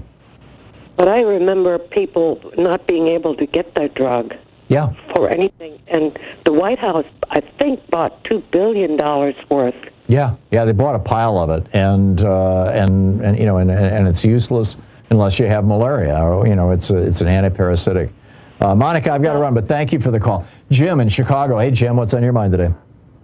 But I remember people not being able to get that drug Yeah. for anything. And the White House, I think, bought two billion dollars worth. Yeah, yeah, they bought a pile of it, and uh, and and you know, and and it's useless unless you have malaria, or you know, it's a, it's an antiparasitic. Uh, Monica, I've got to run, but thank you for the call. Jim in Chicago. Hey, Jim, what's on your mind today?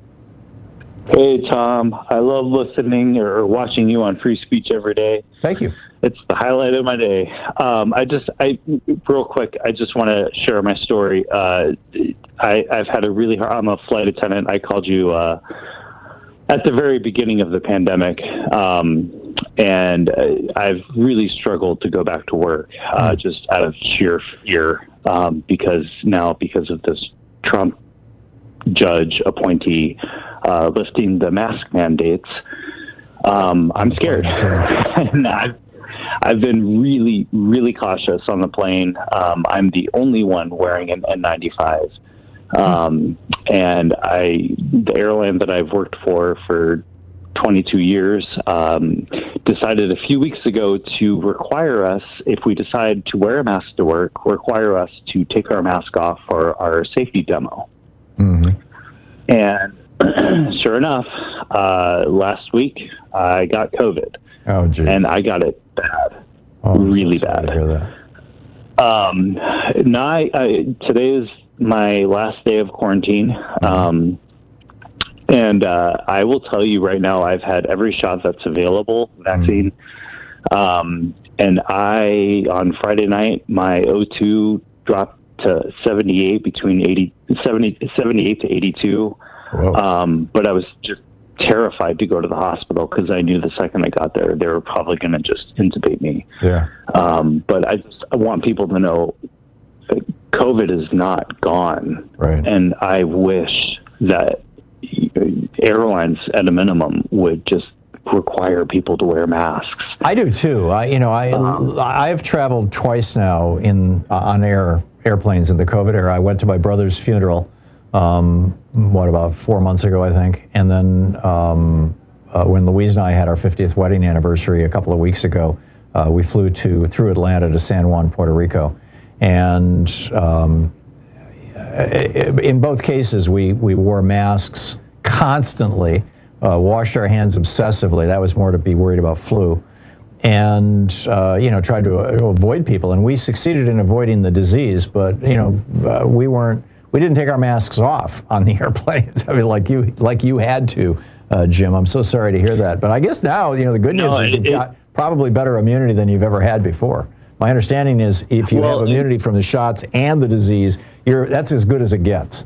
Hey, Tom. I love listening or watching you on Free Speech every day. Thank you. It's the highlight of my day. Um, I just, I real quick, I just want to share my story. Uh, I, I've had a really hard. I'm a flight attendant. I called you. Uh, At the very beginning of the pandemic, um, and uh, I've really struggled to go back to work, uh, just out of sheer fear, um, because now because of this Trump judge appointee uh, lifting the mask mandates, um, I'm scared. and I've, I've been really, really cautious on the plane. Um, I'm the only one wearing an N ninety-five. Um, and I, the airline that I've worked for for twenty-two years, um, decided a few weeks ago to require us, if we decide to wear a mask to work, require us to take our mask off for our safety demo. Mm-hmm. And sure enough, uh, last week I got COVID. Oh, geez. And I got it bad, oh, really so bad. To hear that. Um, now I, I, today is my last day of quarantine. Um, and uh, I will tell you right now, I've had every shot that's available, vaccine. Um, and I, on Friday night, my O two dropped to seventy-eight, between eighty, seventy, seventy-eight to eighty-two. Um, but I was just terrified to go to the hospital because I knew the second I got there, they were probably going to just intubate me. Yeah. Um, but I just I want people to know that COVID is not gone. Right. And I wish that airlines at a minimum would just require people to wear masks. I do too. I, you know, I um, I've traveled twice now in uh, on air airplanes in the COVID era. I went to my brother's funeral, um, what about four months ago, I think, and then um, uh, when Louise and I had our fiftieth wedding anniversary a couple of weeks ago, uh, we flew to through Atlanta to San Juan, Puerto Rico, and um, in both cases we we wore masks constantly. Uh, washed our hands obsessively. That was more to be worried about flu. And, uh, you know, tried to uh, avoid people. And we succeeded in avoiding the disease, but, you know, uh, we weren't, we didn't take our masks off on the airplanes. I mean, like you, like you had to, uh, Jim. I'm so sorry to hear that. But I guess now, you know, the good news no, is it, you've it, got probably better immunity than you've ever had before. My understanding is if you well, have immunity it, from the shots and the disease, you're that's as good as it gets.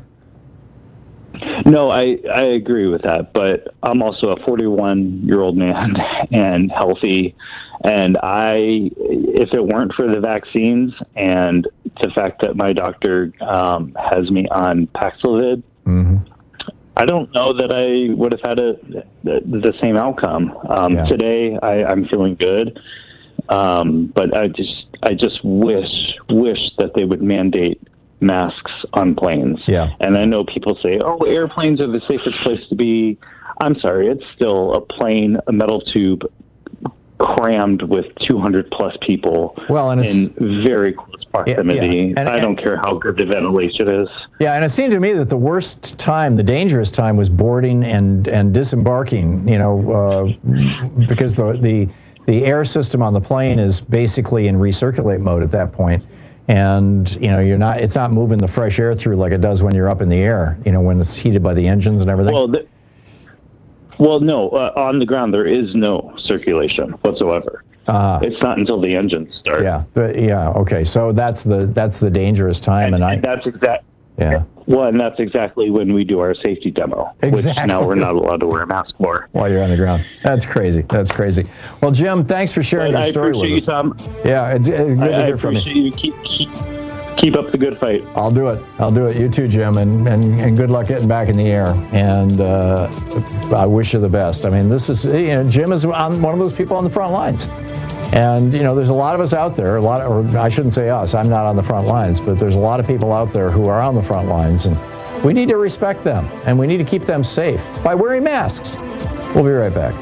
No, I, I agree with that, but I'm also a forty-one-year-old man and healthy, and I, if it weren't for the vaccines and the fact that my doctor um, has me on Paxlovid, mm-hmm. I don't know that I would have had a, the, the same outcome. Um, yeah. Today, I, I'm feeling good, um, but I just I just wish wish that they would mandate masks on planes. Yeah. And I know people say, oh, airplanes are the safest place to be. I'm sorry, it's still a plane, a metal tube, crammed with two hundred plus people well, and in very close proximity. Yeah, yeah. And, I don't and, care how good the ventilation is. Yeah, and it seemed to me that the worst time, the dangerous time, was boarding and, and disembarking, you know, uh, because the, the, the air system on the plane is basically in recirculate mode at that point. And, you know, you're not, it's not moving the fresh air through like it does when you're up in the air, you know, when it's heated by the engines and everything. Well, the, well no, uh, on the ground, there is no circulation whatsoever. Uh, it's not until the engines start. Yeah. But, yeah. Okay. So that's the, that's the dangerous time. And, and I, and that's exact. Yeah. Well, and that's exactly when we do our safety demo, exactly. which now we're not allowed to wear a mask for. While you're on the ground. That's crazy. That's crazy. Well, Jim, thanks for sharing but your I story with you, us. Tom. Yeah, it's, it's good I, to hear from you. I appreciate you. Keep, keep, keep up the good fight. I'll do it. I'll do it. You too, Jim, and, and, and good luck getting back in the air. And uh, I wish you the best. I mean, this is, you know, Jim is on one of those people on the front lines. And, you know, there's a lot of us out there, a lot, of, or I shouldn't say us, I'm not on the front lines, but there's a lot of people out there who are on the front lines, and we need to respect them, and we need to keep them safe by wearing masks. We'll be right back.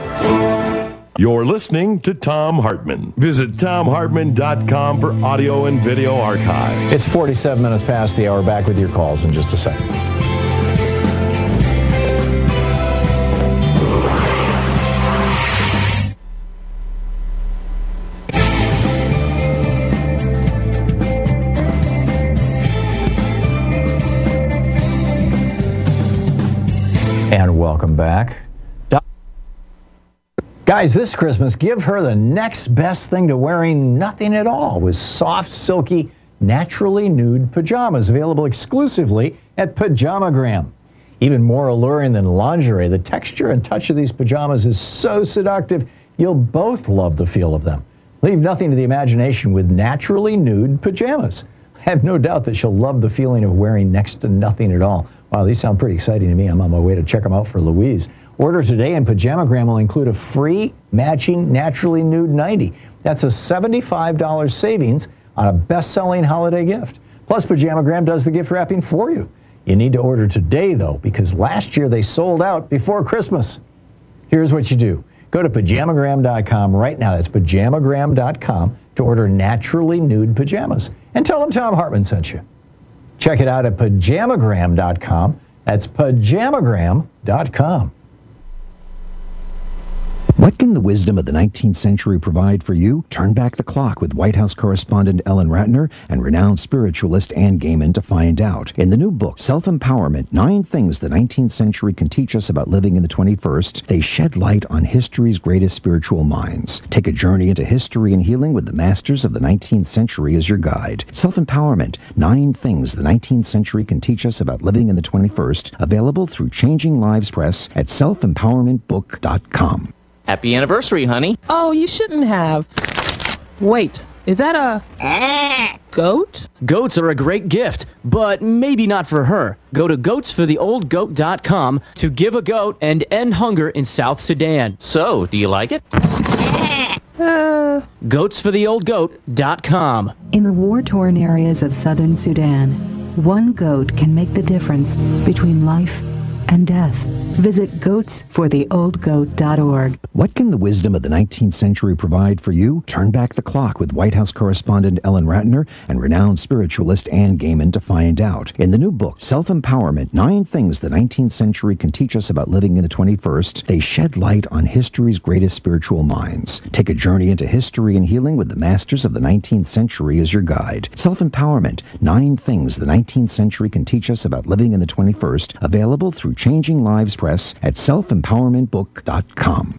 You're listening to Thom Hartmann. Visit Thom Hartmann dot com for audio and video archive. It's forty-seven minutes past the hour. Back with your calls in just a second. And welcome back. Guys, this Christmas, give her the next best thing to wearing nothing at all with soft, silky, naturally nude pajamas available exclusively at Pajamagram. Even more alluring than lingerie, the texture and touch of these pajamas is so seductive, you'll both love the feel of them. Leave nothing to the imagination with naturally nude pajamas. I have no doubt that she'll love the feeling of wearing next to nothing at all. Wow, these sound pretty exciting to me. I'm on my way to check them out for Louise. Order today, and Pajamagram will include a free matching naturally nude nightie. That's a seventy-five dollars savings on a best-selling holiday gift. Plus, Pajamagram does the gift wrapping for you. You need to order today, though, because last year they sold out before Christmas. Here's what you do. Go to Pajamagram dot com right now. That's Pajamagram dot com to order naturally nude pajamas. And tell them Thom Hartmann sent you. Check it out at Pajamagram dot com. That's Pajamagram dot com. What can the wisdom of the nineteenth century provide for you? Turn back the clock with White House correspondent Ellen Ratner and renowned spiritualist Ann Gaiman to find out. In the new book, Self-Empowerment, Nine Things the nineteenth Century Can Teach Us About Living in the twenty-first, they shed light on history's greatest spiritual minds. Take a journey into history and healing with the masters of the nineteenth century as your guide. Self-Empowerment, Nine Things the nineteenth Century Can Teach Us About Living in the twenty-first, available through Changing Lives Press at self empowerment book dot com. Happy anniversary, honey. Oh, you shouldn't have. Wait, is that a goat? Goats are a great gift, but maybe not for her. Go to goats for the old goat dot com to give a goat and end hunger in South Sudan. So, do you like it? Uh, goats for the old goat dot com. In the war-torn areas of southern Sudan, one goat can make the difference between life and death. Visit goats for the old goat dot org. What can the wisdom of the nineteenth century provide for you? Turn back the clock with White House correspondent Ellen Ratner and renowned spiritualist Ann Gaiman to find out. In the new book, Self-Empowerment, Nine Things the nineteenth Century Can Teach Us About Living in the twenty-first, they shed light on history's greatest spiritual minds. Take a journey into history and healing with the masters of the nineteenth century as your guide. Self-Empowerment, Nine Things the nineteenth Century Can Teach Us About Living in the twenty-first, available through Changing Lives Press at self empowerment book dot com.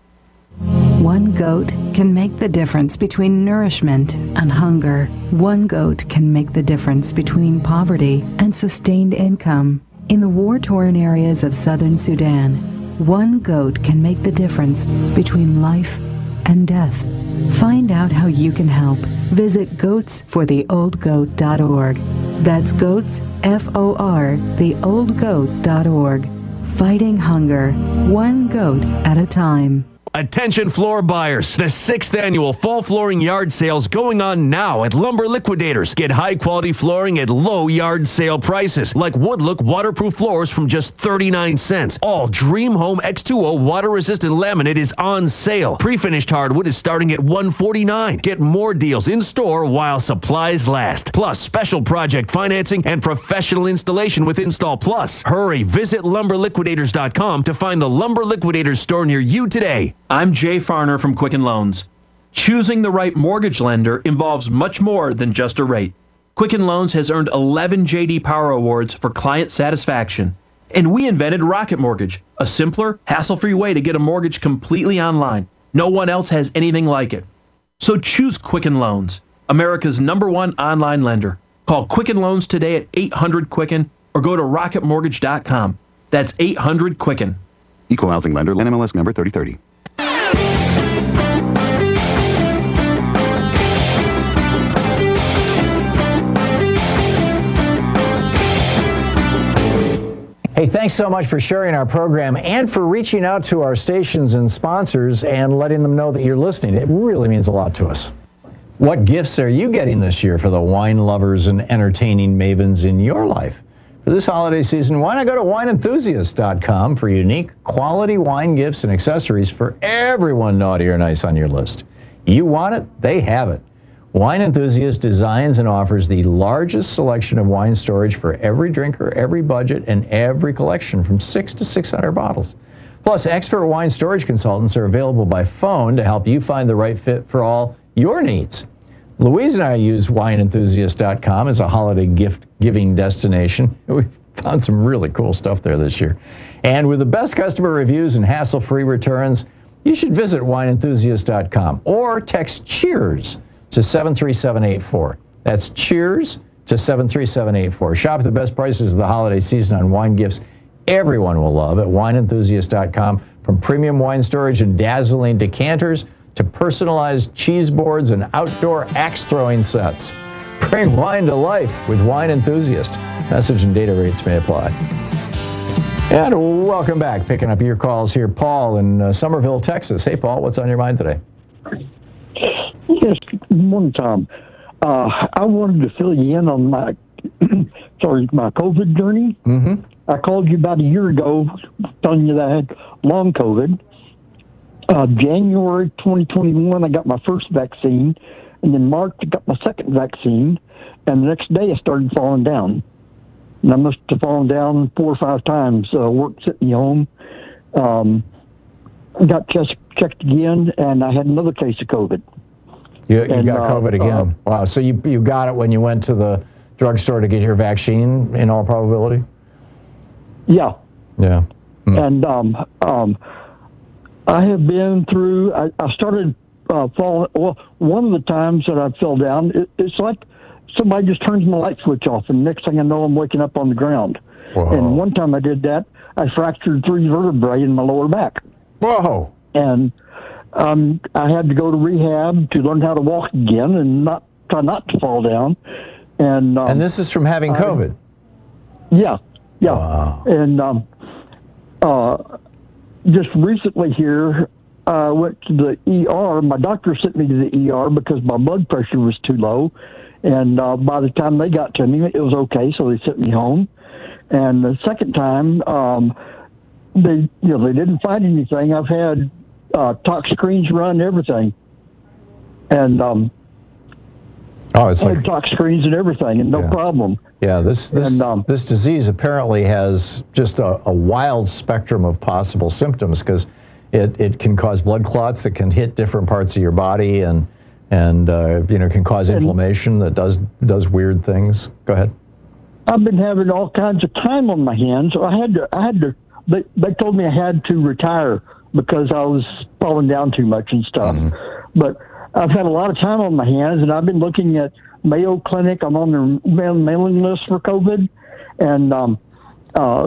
One goat can make the difference between nourishment and hunger. One goat can make the difference between poverty and sustained income. In the war-torn areas of southern Sudan, one goat can make the difference between life and death. Find out how you can help. Visit goats for the old goat dot org. That's goats, F O R, the old goat dot org. Fighting hunger, one goat at a time. Attention floor buyers. The sixth annual fall flooring yard sales going on now at Lumber Liquidators. Get high quality flooring at low yard sale prices like Woodlook waterproof floors from just thirty-nine cents. All Dream Home X two O water resistant laminate is on sale. Pre-finished hardwood is starting at one forty-nine. Get more deals in store while supplies last. Plus special project financing and professional installation with Install Plus. Hurry, visit lumber liquidators dot com to find the Lumber Liquidators store near you today. I'm Jay Farner from Quicken Loans. Choosing the right mortgage lender involves much more than just a rate. Quicken Loans has earned eleven J D Power Awards for client satisfaction. And we invented Rocket Mortgage, a simpler, hassle-free way to get a mortgage completely online. No one else has anything like it. So choose Quicken Loans, America's number one online lender. Call Quicken Loans today at eight hundred Quicken or go to rocket mortgage dot com. That's eight hundred Quicken. Equal housing lender, N M L S number thirty thirty. Hey, thanks so much for sharing our program and for reaching out to our stations and sponsors and letting them know that you're listening. It really means a lot to us. What gifts are you getting this year for the wine lovers and entertaining mavens in your life? For this holiday season, why not go to wine enthusiast dot com for unique, quality wine gifts and accessories for everyone naughty or nice on your list. You want it, they have it. Wine Enthusiast designs and offers the largest selection of wine storage for every drinker, every budget, and every collection from six to six hundred bottles. Plus, expert wine storage consultants are available by phone to help you find the right fit for all your needs. Louise and I use wine enthusiast dot com as a holiday gift-giving destination. We've found some really cool stuff there this year. And with the best customer reviews and hassle-free returns, you should visit wine enthusiast dot com or text CHEERS to seven three seven eight four. That's CHEERS to seven three seven eight four. Shop at the best prices of the holiday season on wine gifts everyone will love at wine enthusiast dot com. From premium wine storage and dazzling decanters to personalized cheese boards and outdoor axe-throwing sets. Bring wine to life with Wine Enthusiast. Message and data rates may apply. And welcome back. Picking up your calls here, Paul in uh, Somerville, Texas. Hey, Paul, what's on your mind today? Yes, one time. Uh, I wanted to fill you in on my, sorry, my COVID journey. Mm-hmm. I called you about a year ago telling you that I had long COVID. Uh, January twenty twenty-one, I got my first vaccine, and then March, I got my second vaccine, and the next day I started falling down. And I must have fallen down four or five times, uh, work sitting home. Um, I got chest checked again, and I had another case of COVID. You, you and, got COVID uh, again. Uh, wow. So you you got it when you went to the drugstore to get your vaccine, in all probability? Yeah. Yeah. Hmm. And um, um, I have been through, I, I started uh, falling, well, one of the times that I fell down, it, it's like somebody just turns my light switch off, and next thing I know, I'm waking up on the ground. Whoa. And one time I did that, I fractured three vertebrae in my lower back. Whoa. And um, I had to go to rehab to learn how to walk again and not try not to fall down. And um, and this is from having COVID? I, yeah, yeah. Wow. And um, uh, just recently here, I uh, went to the E R. My doctor sent me to the E R because my blood pressure was too low. And uh, by the time they got to me, it was okay, so they sent me home. And the second time, um, they you know they didn't find anything. I've had uh, tox screens run, everything, and um, oh, it's I like had tox screens and everything, and no yeah. problem. Yeah, this this and, um, this disease apparently has just a, a wild spectrum of possible symptoms because it, it can cause blood clots that can hit different parts of your body and and uh, you know can cause inflammation that does does weird things. Go ahead. I've been having all kinds of time on my hands. I had to, I had to, they, they told me I had to retire because I was falling down too much and stuff. Mm-hmm. But I've had a lot of time on my hands, and I've been looking at Mayo Clinic. I'm on their mail- mailing list for COVID, and um, uh,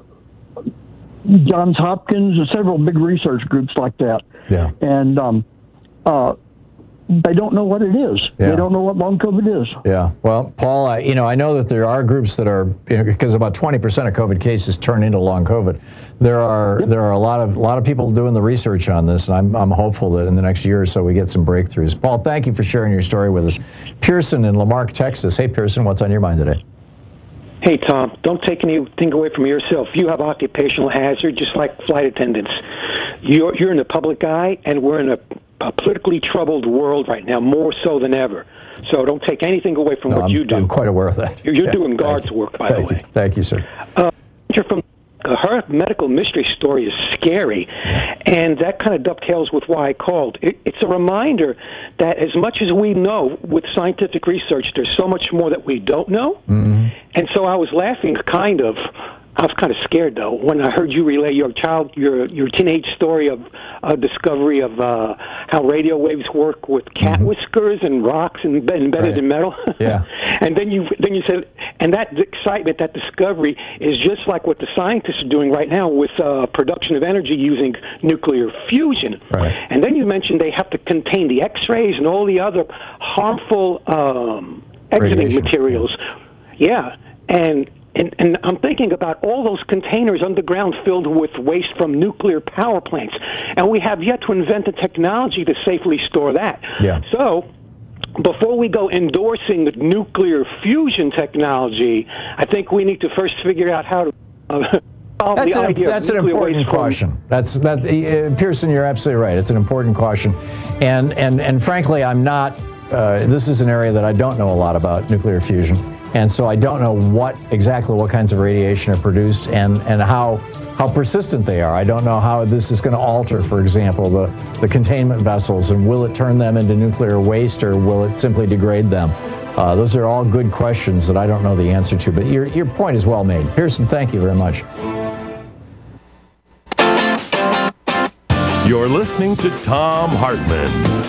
Johns Hopkins and several big research groups like that. Yeah. And um, uh, they don't know what it is. Yeah. They don't know what long COVID is. Yeah. Well, Paul, I, you know, I know that there are groups that are, you know, because about twenty percent of COVID cases turn into long COVID. There are yep. there are a lot of a lot of people doing the research on this, and I'm I'm hopeful that in the next year or so we get some breakthroughs. Paul, thank you for sharing your story with us. Pearson in Lamarck, Texas. Hey, Pearson, what's on your mind today? Hey, Tom, don't take anything away from yourself. You have occupational hazard just like flight attendants. You're, you're in the public eye, and we're in a, a politically troubled world right now, more so than ever. So don't take anything away from no, what I'm, you do. I'm quite aware of that. You're, you're yeah, doing guards work, by thank the way. You. Thank you, sir. Uh, you're from uh, her medical mystery story is scary, and that kind of dovetails with why I called. It, it's a reminder that as much as we know with scientific research, there's so much more that we don't know. Mm-hmm. And so I was laughing, kind of. I was kind of scared, though, when I heard you relay your child, your your teenage story of uh, discovery of uh, how radio waves work with cat mm-hmm. whiskers and rocks and embedded right. in metal. Yeah. And then you then you said, and that excitement, that discovery is just like what the scientists are doing right now with uh, production of energy using nuclear fusion. Right. And then you mentioned they have to contain the X-rays and all the other harmful um, exiting Radiation. materials. Yeah, and. And, and I'm thinking about all those containers underground filled with waste from nuclear power plants. And we have yet to invent the technology to safely store that. Yeah. So before we go endorsing the nuclear fusion technology, I think we need to first figure out how to uh, solve that's the an, idea that's of an nuclear important waste caution. From, that's that uh, Pearson, you're absolutely right. It's an important caution. And and and frankly, I'm not uh, this is an area that I don't know a lot about, nuclear fusion. And so I don't know what exactly what kinds of radiation are produced and, and how how persistent they are. I don't know how this is going to alter, for example, the, the containment vessels, and will it turn them into nuclear waste or will it simply degrade them? Uh, those are all good questions that I don't know the answer to, but your, your point is well made. Pearson, thank you very much. You're listening to Thom Hartmann.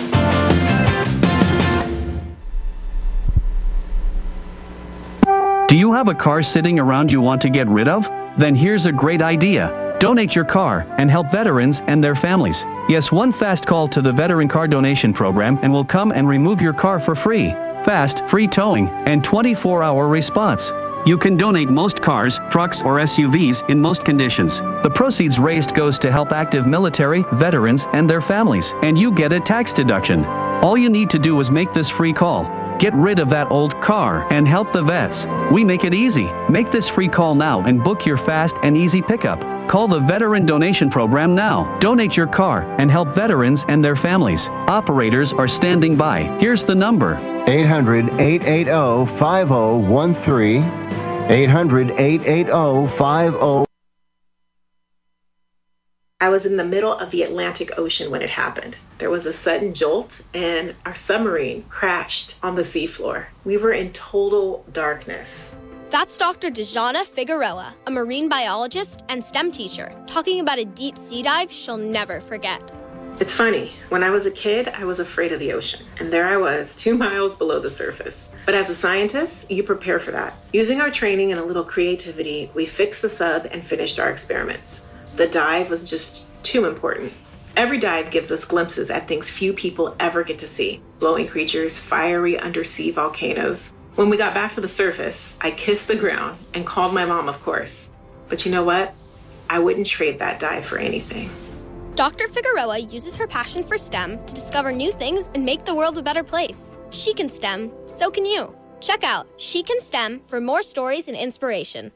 Do you have a car sitting around you want to get rid of? Then here's a great idea. Donate your car and help veterans and their families. Yes, one fast call to the Veteran Car Donation Program and we'll come and remove your car for free. Fast, free towing, and twenty-four hour response. You can donate most cars, trucks, or S U Vs in most conditions. The proceeds raised goes to help active military, veterans, and their families, and you get a tax deduction. All you need to do is make this free call. Get rid of that old car and help the vets. We make it easy. Make this free call now and book your fast and easy pickup. Call the Veteran Donation Program now. Donate your car and help veterans and their families. Operators are standing by. Here's the number. eight hundred, eight eight zero, five zero one three. eight hundred, eight eight zero, five zero I was in the middle of the Atlantic Ocean when it happened. There was a sudden jolt, and our submarine crashed on the seafloor. We were in total darkness. That's Doctor Dejana Figueroa, a marine biologist and STEM teacher, talking about a deep sea dive she'll never forget. It's funny, when I was a kid, I was afraid of the ocean, and there I was, two miles below the surface. But as a scientist, you prepare for that. Using our training and a little creativity, we fixed the sub and finished our experiments. The dive was just too important. Every dive gives us glimpses at things few people ever get to see. Glowing creatures, fiery undersea volcanoes. When we got back to the surface, I kissed the ground and called my mom, of course. But you know what? I wouldn't trade that dive for anything. Doctor Figueroa uses her passion for STEM to discover new things and make the world a better place. She can STEM, so can you. Check out She Can STEM for more stories and inspiration.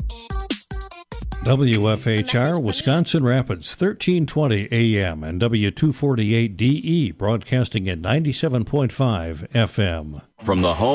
W F H R, Wisconsin Rapids, thirteen twenty A M and W two forty-eight D E, broadcasting at ninety-seven point five F M. From the home